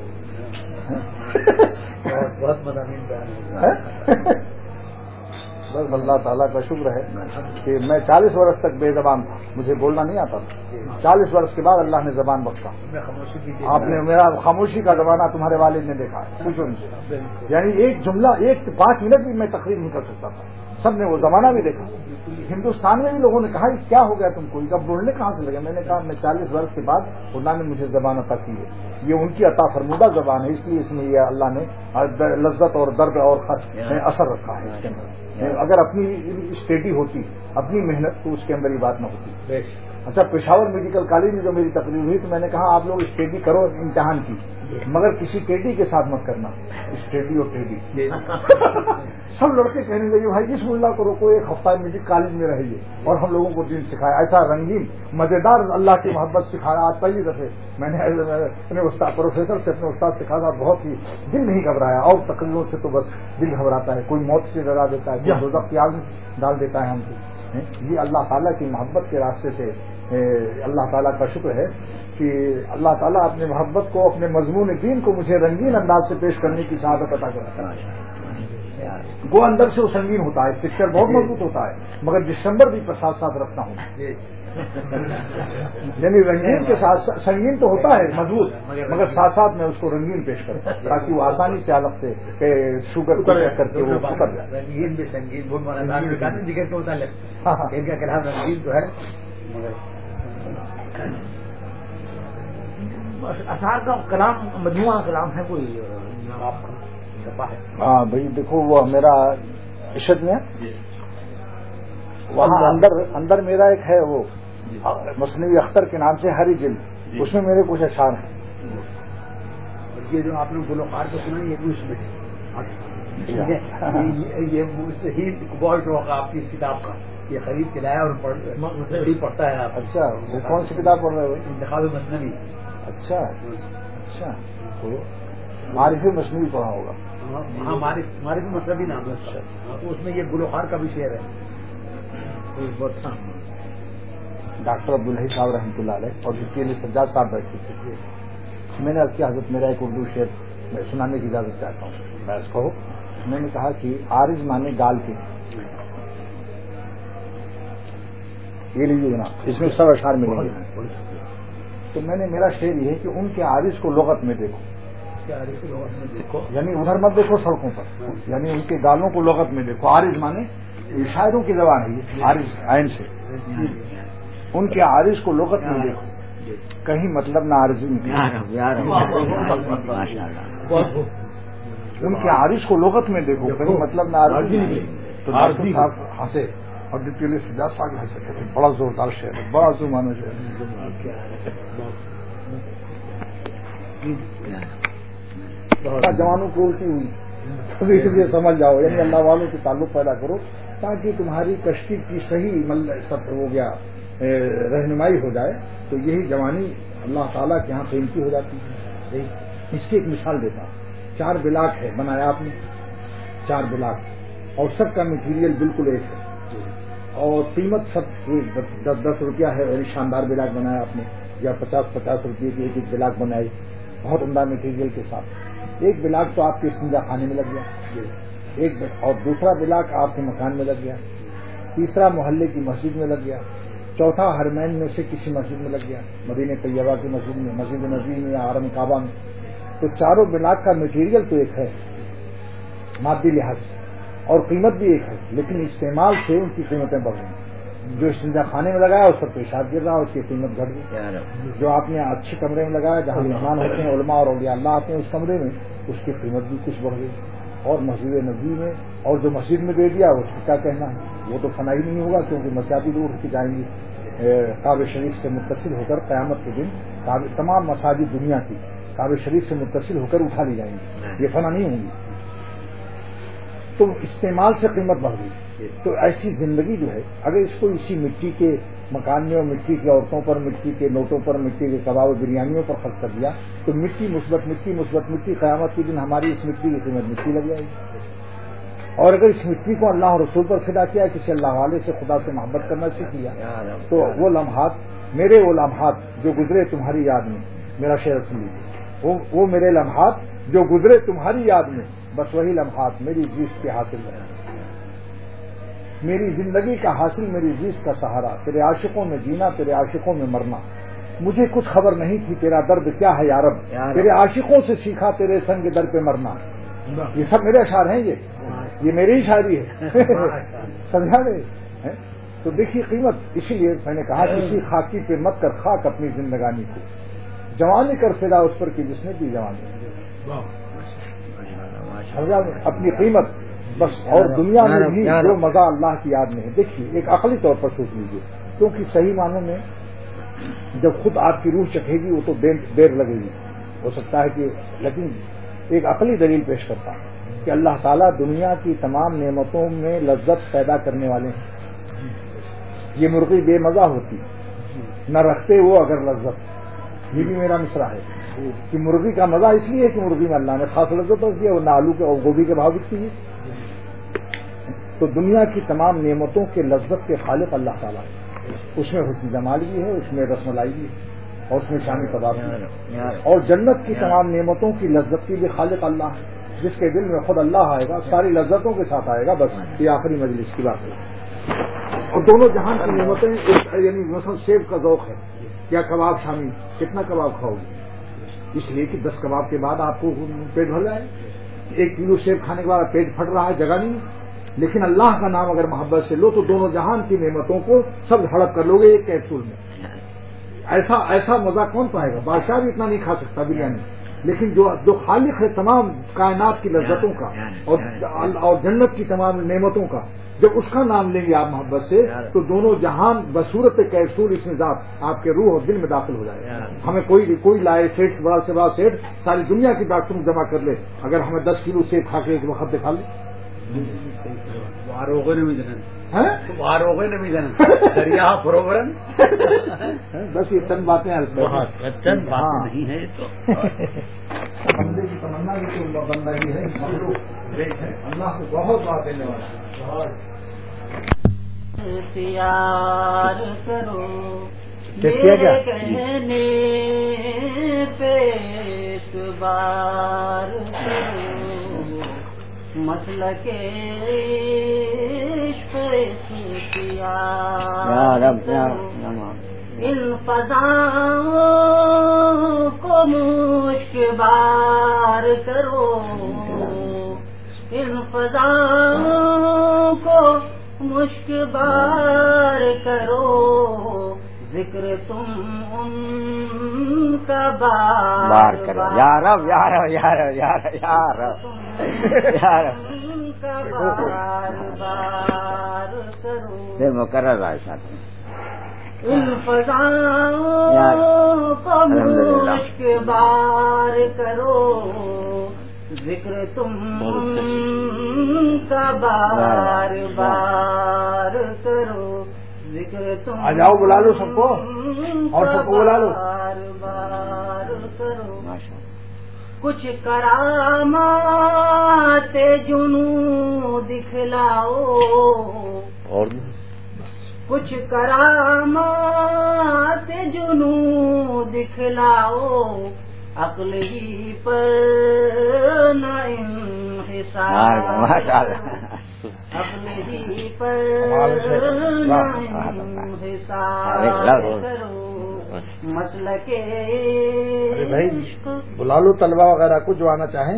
بہت مضامین. بس اللہ تعالیٰ کا شکر ہے کہ میں چالیس برس تک بے زبان تھا، مجھے بولنا نہیں آتا تھا. چالیس برس کے بعد اللہ نے زبان بخشا. آپ نے میرا خاموشی کا زمانہ تمہارے والد نے دیکھا ہے، کچھ ان سے، یعنی ایک جملہ ایک پانچ منٹ بھی میں تقریر نہیں کر سکتا تھا. سب نے وہ زمانہ بھی دیکھا. ہندوستان میں بھی لوگوں نے کہا کیا ہو گیا تم کو، اب بولنے کہاں سے لگے. میں نے کہا میں چالیس برس کے بعد اللہ نے مجھے زبان عطا کی ہے، یہ ان کی عطا فرمودہ زبان ہے، اس لیے اس میں یہ اللہ نے لذت اور درد اور اثر رکھا ہے اس کے اندر. اگر اپنی اسٹڈی ہوتی، اپنی محنت، تو اس کے اندر یہ بات نہ ہوتی. اچھا پشاور میڈیکل کالج میں جو میری تقریر ہوئی تو میں نے کہا آپ لوگ اسٹڈی کرو امتحان کی، مگر کسی ٹیڈی کے ساتھ مت کرنا، اسٹڈی اور ٹیڈی. سب لڑکے کہنے لگے بھائی اس ملا کو روکو، ایک ہفتہ میڈیکل کالج میں رہیے اور ہم لوگوں کو دین سکھایا. ایسا رنگین مزیدار اللہ کی محبت سکھایا. آج پہلی دفعہ میں نے اپنے استاد پروفیسر سے اپنے استاد سے کہا، بہت ہی دل نہیں گھبرایا. اور تقریروں سے تو بس دل گھبراتا ہے، کوئی موت سے ڈرا دیتا ہے، کوئی دوزخ کی آگ ڈال دیتا ہے ہم کو. یہ اللہ تعالیٰ کی محبت کے راستے سے اللہ تعالیٰ کا شکر ہے کہ اللہ تعالیٰ اپنے محبت کو، اپنے مضمون دین کو مجھے رنگین انداز سے پیش کرنے کی سعادت عطا کرتا ہے. وہ اندر سے وہ سنگین ہوتا ہے، پکچر بہت مضبوط ہوتا ہے، مگر دسمبر بھی ساتھ ساتھ رکھتا ہوں. یعنی رنگین کے ساتھ سنگین تو ہوتا ہے مضبوط، مگر ساتھ ساتھ میں اس کو رنگین پیش کرتا ہوں تاکہ وہ آسانی سے الگ سے شوگر کر کے وہ اتر جائے. رنگین بھی سنگین بہت جگر کے ہوتا ہے، ان کا کلام رنگین تو ہے. اشعار کا کلام مجموعہ کلام ہے کوئی آپ کا؟ ہاں بھائی دیکھو، وہ میرا عشق میں وہاں اندر اندر میرا ایک ہے وہ مصنوعی اختر کے نام سے ہری جلد، اس میں میرے کچھ اشعار ہیں. یہ جو آپ نے گلوکار کو سنا یہ بھی اس میں یہ صحیح بہت شوق ہے آپ کی اس کتاب کا، یہ خرید کے لایا اور بڑی پڑھتا ہے آپ۔ اچھا کون سی کتاب پڑھ رہے ہو؟ انتخاب مثنوی۔ اچھا اچھا تو معرفی مثنوی پڑھا ہوگا؟ ہاں معرفی مثنوی نام ہے، تو اس میں یہ گلوخار کا بھی شعر ہے بہت۔ ڈاکٹر عبدالحی صاحب رحمۃ اللہ علیہ اور ڈپٹی علی سجاد صاحب بیٹھے تھے، میں نے اس کی حضرت میرا ایک اردو شعر میں سنانے کی اجازت چاہتا ہوں، میں اس کو میں نے کہا کہ عارض مانے گال کے، یہ لیجیے جناب، اس میں سب اشعار ملیں گے۔ تو میں نے میرا شعر یہ ہے کہ ان کے عارض کو لغت میں دیکھو، یعنی ادھر مت دیکھو سڑکوں پر، یعنی ان کے گالوں کو لغت میں دیکھو۔ عارض مانے شاعروں کی زبان ہے یہ، عارض عین سے، ان کے عارض کو لغت میں دیکھو، کہیں مطلب نہ عارضی نکلے۔ ان کے عارض کو لغت میں دیکھو، کہیں مطلب نہ عارضی نکلے۔ تو ڈاکٹر صاحب ہنسے اور ڈپٹی علی سجاد صاحب ہنسے، کہتے بڑا زوردار شعر ہے، بڑا زمانہ شعر ہے۔ جوانوں کو الٹی ہوئی، اس لیے سمجھ جاؤ، یعنی اللہ والوں کے تعلق پیدا کرو تاکہ تمہاری کشتی کی صحیح مل سب ہو گیا رہنمائی ہو جائے، تو یہی جوانی اللہ تعالیٰ کے ہاں قیمتی ہو جاتی ہے۔ اس کی ایک مثال دیتا ہوں، چار بلاک ہے بنایا آپ نے، چار بلاک، اور سب کا مٹیریل بالکل ایک ہے، اور قیمت سب دس دس روپیہ ہے، یعنی شاندار بلاک بنایا آپ نے، یا پچاس پچاس روپئے کی ایک ایک بلاک بنائی بہت عمدہ مٹیریل کے ساتھ۔ ایک بلاک تو آپ کے استنجا خانے میں لگ گیا، ایک اور دوسرا بلاک آپ کے مکان میں لگ گیا، تیسرا محلے کی مسجد میں لگ گیا، چوتھا حرمین میں سے کسی مسجد میں لگ گیا، مدینہ طیبہ کی مسجد میں، مسجد نبوی میں یا حرم کعبہ میں۔ تو چاروں بلاک کا مٹیریل تو ایک ہے مادی لحاظ سے، اور قیمت بھی ایک ہے، لیکن استعمال سے ان کی قیمتیں بڑھ گئی۔ جو استنجا خانے میں لگایا اس پر پیشاب گر رہا، اس کی قیمت گھٹ گئی۔ جو آپ نے اچھے کمرے میں لگایا جہاں مہمان ہوتے ہیں، علماء اور اولیاء اللہ آتے ہیں اس کمرے میں، اس کی قیمت بھی کچھ بڑھ گئی۔ اور مسجد نبوی میں، اور جو مسجد میں دے دیا اس کا کیا کہنا ہے، وہ تو فنائی نہیں ہوگا، کیونکہ مساجد اٹھ کے جائیں گی کعبہ شریف سے متصل ہو کر قیامت کے دن تمام مساجد دنیا کی کعبہ شریف سے متصل ہو کر اٹھا لی جائیں گی، یہ فنا نہیں ہوں گی۔ تو استعمال سے قیمت بڑھ گئی۔ تو ایسی زندگی جو ہے، اگر اس کو اسی مٹی کے مکان میں اور مٹی کی عورتوں پر، مٹی کے نوٹوں پر، مٹی کے کباب و بریانیوں پر خرچ کر دیا، تو مٹی مثبت مٹی مثبت مٹی قیامت کے دن ہماری اس مٹی کی قیمت مٹی لگ جائے گی۔ اور اگر اس مٹی کو اللہ اور رسول پر فدا کیا، کسی اللہ والے سے خدا سے محبت کرنا سیکھ لیا، تو وہ لمحات، میرے وہ لمحات جو گزرے تمہاری یاد میں، میرا شعر سن لیجیے، وہ وہ میرے لمحات جو گزرے تمہاری یاد میں، بس وہی لمحات میری جیس کے حاصل ہے، میری زندگی کا حاصل، میری جیس کا سہارا، تیرے عاشقوں میں جینا، تیرے عاشقوں میں مرنا، مجھے کچھ خبر نہیں تھی تیرا درد کیا ہے یا رب، تیرے عاشقوں سے سیکھا تیرے سنگ در پہ مرنا۔ یہ سب میرے اشعار ہیں، یہ یہ میری ہی شاعری ہے، سمجھا نہیں؟ تو دیکھیے قیمت، اسی لیے میں نے کہا کسی خاکی پہ مت کر خاک اپنی زندگانی کو، جوانی کر فدا اس پر کی جس نے دی جوانی، اپنی قیمت بس۔ اور دنیا میں بھی جو مزہ اللہ کی یاد میں ہے، دیکھیے ایک عقلی طور پر سوچ لیجیے، کیونکہ صحیح معنوں میں جب خود آپ کی روح چکھے گی وہ تو دیر لگے گی، ہو سکتا ہے کہ، لیکن ایک عقلی دلیل پیش کرتا ہوں کہ اللہ تعالیٰ دنیا کی تمام نعمتوں میں لذت پیدا کرنے والے ہیں۔ یہ مرغی بے مزہ ہوتی نہ رکھتے وہ اگر لذت، یہ بھی میرا مصرع ہے کہ مرغی کا مزہ اس لیے کہ مرغی میں اللہ نے خاص لذت رکھ دیا، وہ نہ آلو کے اور گوبھی کے بھاؤ بکتی ہے۔ تو دنیا کی تمام نعمتوں کے لذت کے خالق اللہ تعالیٰ ہے، اس میں حسن جمال بھی ہے، اس میں رس ملائی بھی ہے، اور اس میں شامی کباب بھی ہے، اور جنت کی تمام نعمتوں کی لذت کی بھی خالق اللہ ہے، جس کے دل میں خود اللہ آئے گا ساری لذتوں کے ساتھ آئے گا۔ بس یہ آخری مجلس کی بات ہے۔ اور دونوں جہان کی نعمتیں، یعنی مثلا سیب کا ذوق ہے، کیا کباب شامی، کتنا کباب کھاؤ گے؟ اس لیے کہ دس کباب کے بعد آپ کو پیٹ بھر جائے، ایک کلو سیب کھانے کے بعد پیٹ پھٹ رہا ہے، جگہ نہیں۔ لیکن اللہ کا نام اگر محبت سے لو تو دونوں جہان کی نعمتوں کو سب ہڑپ کر لو گے ایک کیپسول میں۔ ایسا ایسا مزہ کون پائے گا؟ بادشاہ بھی اتنا نہیں کھا سکتا بریانی، لیکن جو جو خالق ہے تمام کائنات کی لذتوں کا اور اور جنت کی تمام نعمتوں کا، جب اس کا نام لیں گے آپ محبت سے تو دونوں جہان بصورت کیپسول اس میں ذات آپ کے روح اور دل میں داخل ہو جائے گا. ہمیں کوئی کوئی لائے سیٹ بڑا سے بڑا سیٹ ساری دنیا کی ڈاکٹروں جمع کر لے، اگر ہمیں دس کلو سیب کھا کے ایک وقت دکھا لیں آروگے نمی جن دریا فروورن. بس یہ چند باتیں ہیں، چند باتیں نہیں ہے تو بندے کی تمنا بھی تو بندگی ہے، اللہ کو بہت بات دینے والا ہے. پیار کرو کیا کیا کہنے پہ اعتبار کرو، مسلک عشق اختیار کرو، ان فضاؤں کو مشک بار کرو، ان فضاؤں کو مشک بار کرو، ذکر تم ان کا بار کرو. یا رب یا رب یا رب یا رب یا رب یا رب ان کا بار بار کرو، پھر مقرر ہے ساتھ ان فضاؤں کو مشک بار کرو، ذکر تم کا بار بار کرو، ذکر تم آ جاؤ بلا لو سب کو اور سب کو بلا لو. بار بار کرو، کچھ کرامات جنوں دکھلاؤ، اور کچھ کرامات جنوں دکھلاؤ، عقل ہی پر نہ انحصار، عقل ہی پر نہ انحصار کرو، مسلک عشق. بلا لو طلبہ وغیرہ کو جو آنا چاہیں.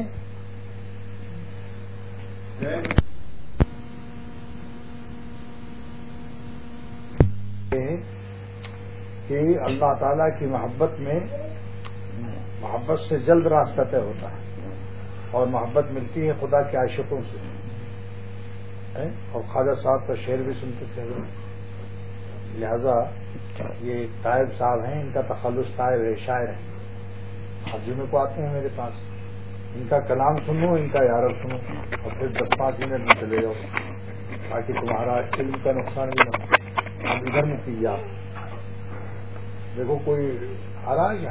کہ اللہ تعالیٰ کی محبت میں محبت سے جلد راستہ طے ہوتا ہے، اور محبت ملتی ہے خدا کے عاشقوں سے. اور خواجہ صاحب کا شعر بھی سنتے تھے، لہذا یہ طائب صاحب ہیں، ان کا تخلص طائب ہے، شاعر ہیں. ہر جمعے کو آتے ہیں میرے پاس، ان کا کلام سنو، ان کا یارب سنو، اور پھر دس پانچ منٹ میں چلے جاؤ تاکہ تمہارا علم کا نقصان بھی نہ ہو. اب ادھر میں کیجیے آپ. دیکھو کوئی آ رہا ہے کیا؟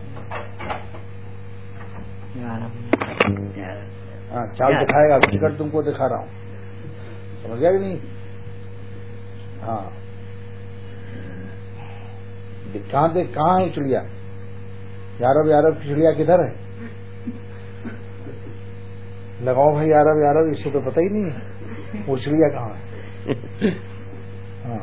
ہاں چال دکھائے گا، ٹکٹ تم کو دکھا رہا ہوں، سمجھ گیا کہ نہیں؟ ہاں کہاں دیکھ کہاں ہے چڑیا؟ یارب یارب کی چڑیا کدھر ہے؟ لگاؤ بھائی یارب یارب، اس سے تو پتہ ہی نہیں ہے وہ چڑیا کہاں ہے. ہاں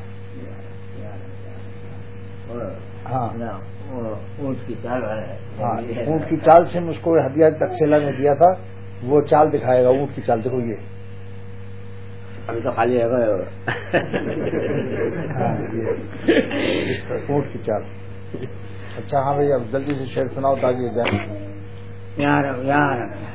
ہاں اونٹ کی چال ہے، ہاں اونٹ کی چال سے مجھ کو ہدیہ تقسیلہ نے دیا تھا، وہ چال دکھائے گا اونٹ کی چال. دیکھو یہ ابھی تو خالی ہے اونٹ کی چال. اچھا ہاں بھائی اب جلدی سے شعر سناؤ تاکہ جائے. یار یار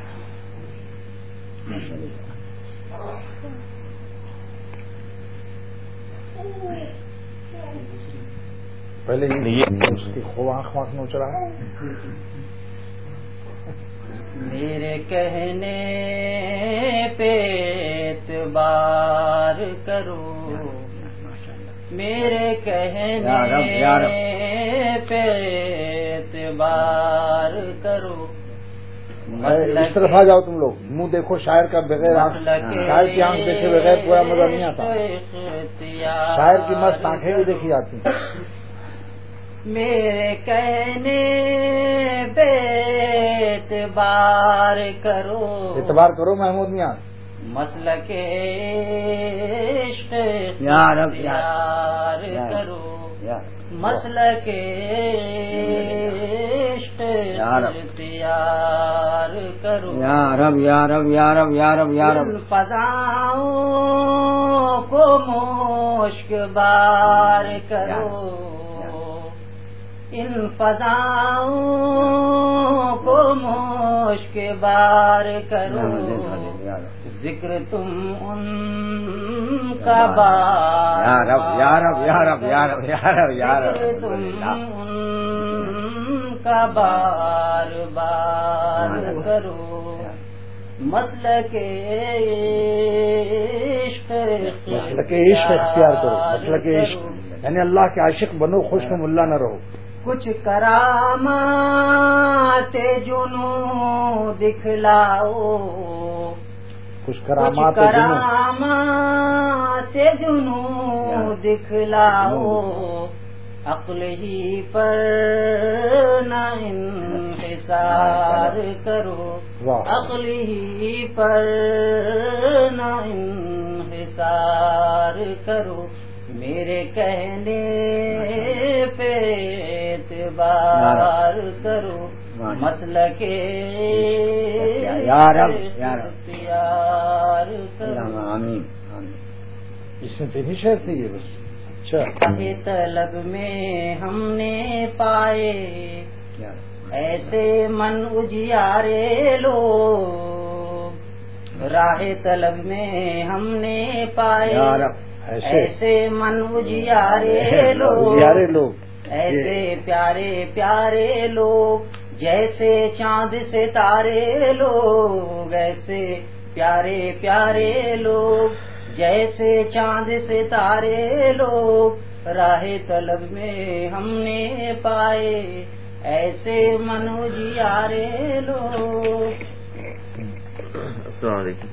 پہلے یہ اس کی خوب آنکھ وانکھ نوچ رہا ہے. میرے کہنے پہ اعتبار کرو، میرے کہنے پہ اعتبار کرو. اس طرف آ جاؤ تم لوگ، منہ دیکھو شاعر کا بغیر آنکھ، شاعر کی آنکھ دیکھے بغیر پورا مزہ نہیں آتا. شاعر کی مست آنکھیں بھی دیکھی جاتی ہیں. میرے کہنے پہ اعتبار کرو، اعتبار کرو محمود میاں، مسلک عشق اختیار کرو، مسلک عشق اختیار کرو. یا رب یا رب یا رب یا رب یا رب. فضاؤں کو مشک بار کرو، ان فضاؤں کو مشک بار کرو ذکر تم ان کا بار یا رب یا رب یا رب یا رب یا رب یا رب ذکر تم ان کا بار بار کرو مسلک عشق مسلک عشق اختیار کرو مسلک عشق یعنی اللہ کے عاشق بنو خوش میں ملا نہ رہو کچھ کرامات جنو دکھلاؤ کچھ کچھ کرامات کرامات جنو دکھلاؤ عقل ہی پر نہ انحصار کرو عقل ہی پر نہ انحصار کرو میرے کہنے پہ اعتبار کرو مسلک اختیار کرو آمین اس میں تینی شرط نہیں ہے بس اچھا طلب میں ہم نے پائے ایسے من اجیارے لوگ راہ طلب میں ہم نے پائے ایسے من اجیارے لوگ ایسے پیارے پیارے لوگ جیسے چاند ستارے لوگ ایسے پیارے پیارے لوگ جیسے چاند ستارے لوگ راہ طلب میں ہم نے پائے ایسے من اجیارے لوگ السلام علیکم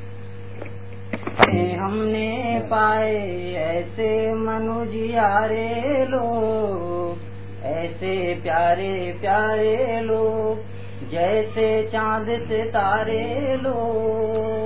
ہم نے پائے ایسے من اجیارے لوگ ایسے پیارے پیارے لوگ جیسے چاند ستارے لوگ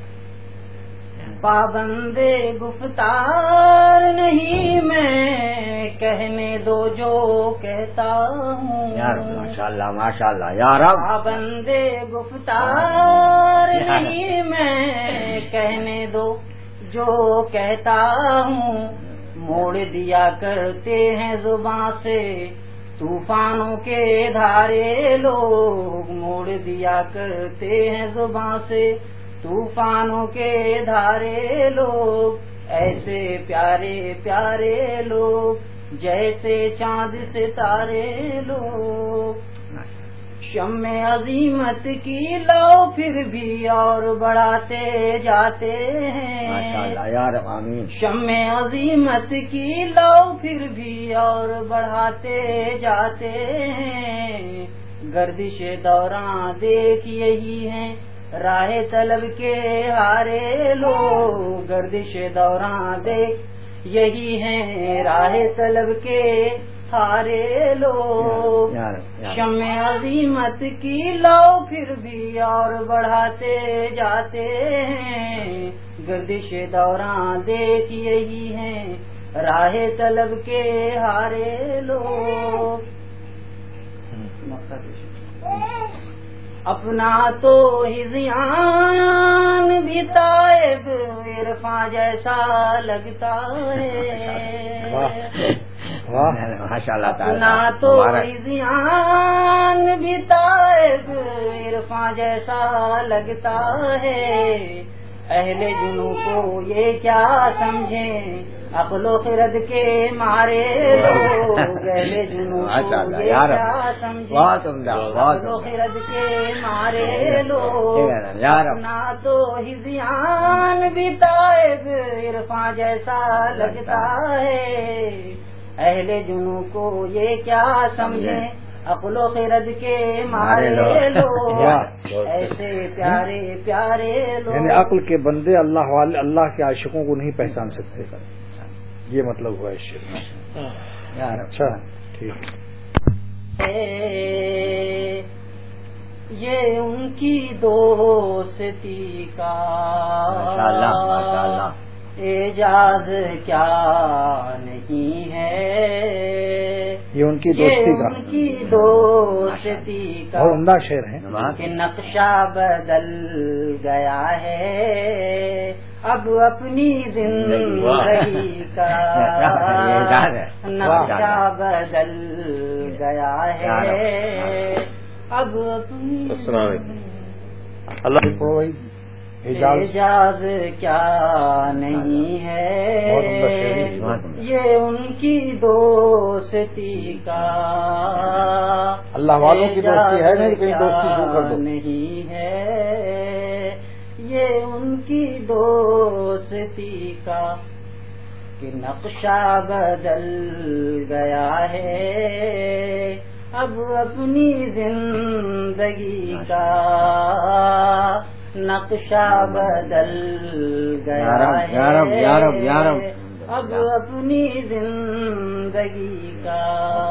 پابندے گفتار نہیں میں کہنے دو جو کہتا ہوں ماشاء اللہ ماشاء اللہ یار پابندے گفتار نہیں میں کہنے دو جو کہتا ہوں موڑ دیا کرتے ہیں زباں سے طوفانوں کے دھارے لوگ موڑ دیا کرتے ہیں زباں سے طوفانوں کے دھارے لوگ ایسے پیارے پیارے لوگ جیسے چاند ستارے لوگ شمع عظیمت کی لو پھر بھی اور بڑھاتے جاتے ہیں شمع عظیمت کی لو پھر بھی اور بڑھاتے جاتے ہیں گردش دوراں دیکھ یہی ہیں راہ طلب کے ہارے لوگ گردش دوراں دیکھ یہی ہیں راہ طلب کے ہارے لوگ شمع عظیمت کی لو پھر بھی اور بڑھاتے جاتے ہیں گردش دوراں دیکھ یہی ہیں راہ طلب کے ہارے لوگ اپنا تو ہزیان بھی طائب عرفاں جیسا لگتا ہے اپنا تو ہزیان بھی طائب عرفاں جیسا لگتا ہے اہل جنوں کو یہ کیا سمجھیں عقل و خرد کے مارے لوگ اہل جنوں کو یہ کیا سمجھیں عقل و خرد کے مارے لوگ اپنا تو ہزیان بھی طائب عرفاں جیسا لگتا ہے اہل جنوں کو یہ کیا سمجھیں عقل و خرد کے مارے لوگ ایسے پیارے پیارے لوگ یعنی عقل کے بندے اللہ والے اللہ کے عاشقوں کو نہیں پہچان سکتے یہ مطلب ہوا اس شعر میں اچھا ٹھیک یہ ان کی دوستی کا اعجاز کیا نہیں ہے یہ ان کی دوستی کا ان کی دوستی کا عمدہ شعر ہے کہ نقشہ بدل گیا ہے اب اپنی زندگی کا نقشہ بدل گیا ہے، اب اپنی اللہ اعجاز کیا نہیں ہے یہ ان کی دوستی کا، اللہ والوں کی دوستی ہے نہیں، کہیں دوستی شروع کر دو، نہیں ہے یہ ان کی دوستی کا کہ نقشہ بدل گیا ہے، اب اپنی زندگی کا نقشہ بدل گیا ہے، اب اپنی زندگی کا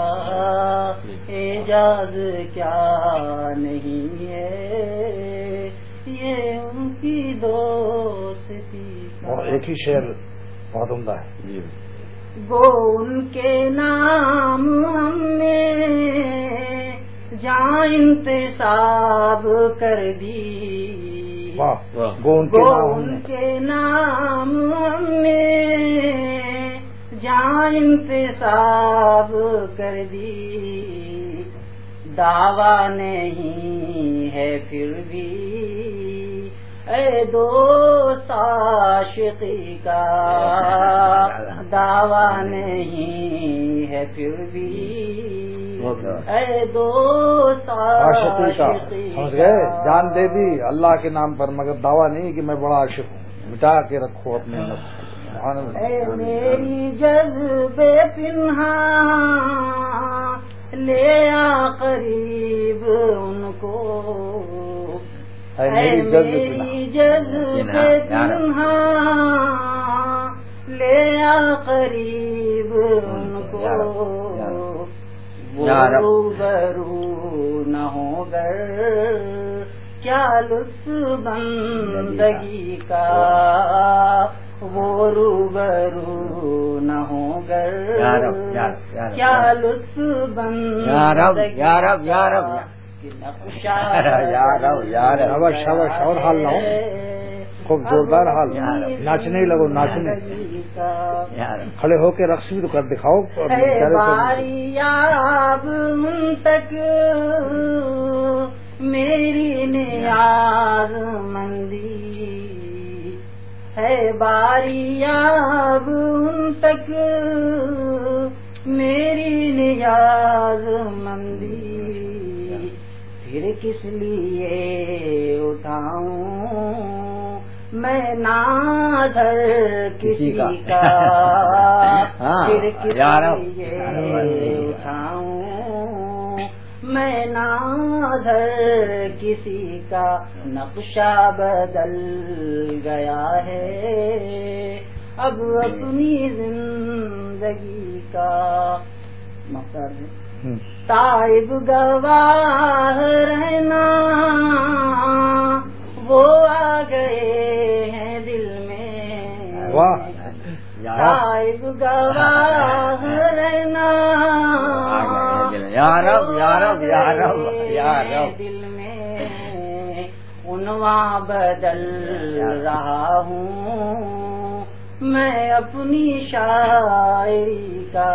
اعجاز کیا نہیں ہے یہ ان کی دوستی کا۔ اور ایک ہی شعر بہت عمدہ ہے، وہ ان کے نام ہم نے جہاں انتصاب کر دی، وہ ان کے نام ہم نے جہاں انتصاب کر دی، دعویٰ نہیں ہے پھر بھی اے دوست عاشقی کا، دعویٰ نہیں ہے پھر بھی اے دوست عاشقی کا، سمجھ گئے، جان دے دی اللہ کے نام پر مگر دعویٰ نہیں کہ میں بڑا عاشق ہوں، مٹا کے رکھو اپنے نفس، اے میری جذبے پنہاں لے آ قریب ان کو، اے میری جذبے پنہاں لے آ قریب ان کو، وہ روبرو نہ ہو گر کیا لطف بندگی کا، وہ روبرو نہ ہو گر کیا لطف بندگی کا، اور حال نہ ہو، خوب زوردار حال، ناچنے لگو، ناچنے کھڑے ہو کے رقص بھی تو کر دکھاؤ، باری اب ان تک میری نیاز مندی ہے، باری اب ان تک میری نیاز مندی، پھر کس لیے اٹھاؤں میں نادر کسی کا، پھر کس لیے اٹھاؤں میں نادر کسی کا، نقشہ بدل گیا ہے اب اپنی زندگی کا، مقصد تائب گواہ رہنا وہ آ گئے ہیں دل میں، تائب گواہ رہنا یا رب یا رب یا رب یا رب، دل میں عنواں بدل رہا ہوں میں اپنی شاعری کا،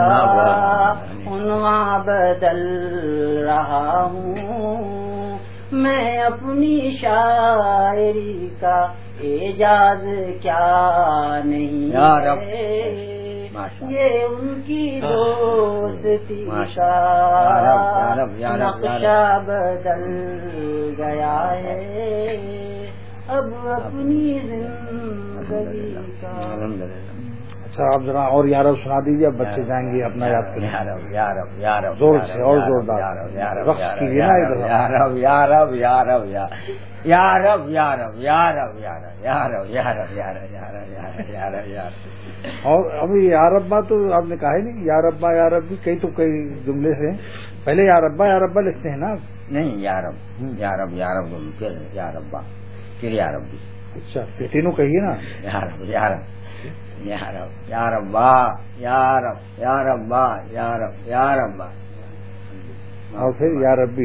عنواں بدل رہا ہوں میں اپنی شاعری کا، اعجاز کیا نہیں ہے یہ ان کی دوستی کا، نقشہ بدل گیا ہے اب اپنی زندگی کا۔ اچھا آپ ذرا اور یارب سنا دیجیے، اب بچے جائیں گے اپنا یاد کریں، یارب یارب یارب زور سے اور زوردار رقص کیجیے نا ادھر، یارب یارب یارب یارب یارب یارب یارب یارب یارب یارب یارب یارب یارب اور ابھی یاربا تو آپ نے کہا ہی نہیں، یاربا یارب بھی کئی تو کئی جملے سے پہلے یاربا یاربا لکھتے ہیں نا، نہیں یارب یارب یارب یاربا پھر یارب بھی، اچھا پھر تینوں کہیے نا، یارب یارب یارب یاربا یارب یاربا یارب یاربا اور پھر یاربی،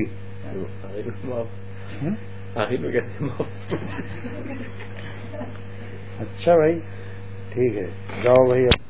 اچھا بھائی ٹھیک ہے جاؤ بھائی.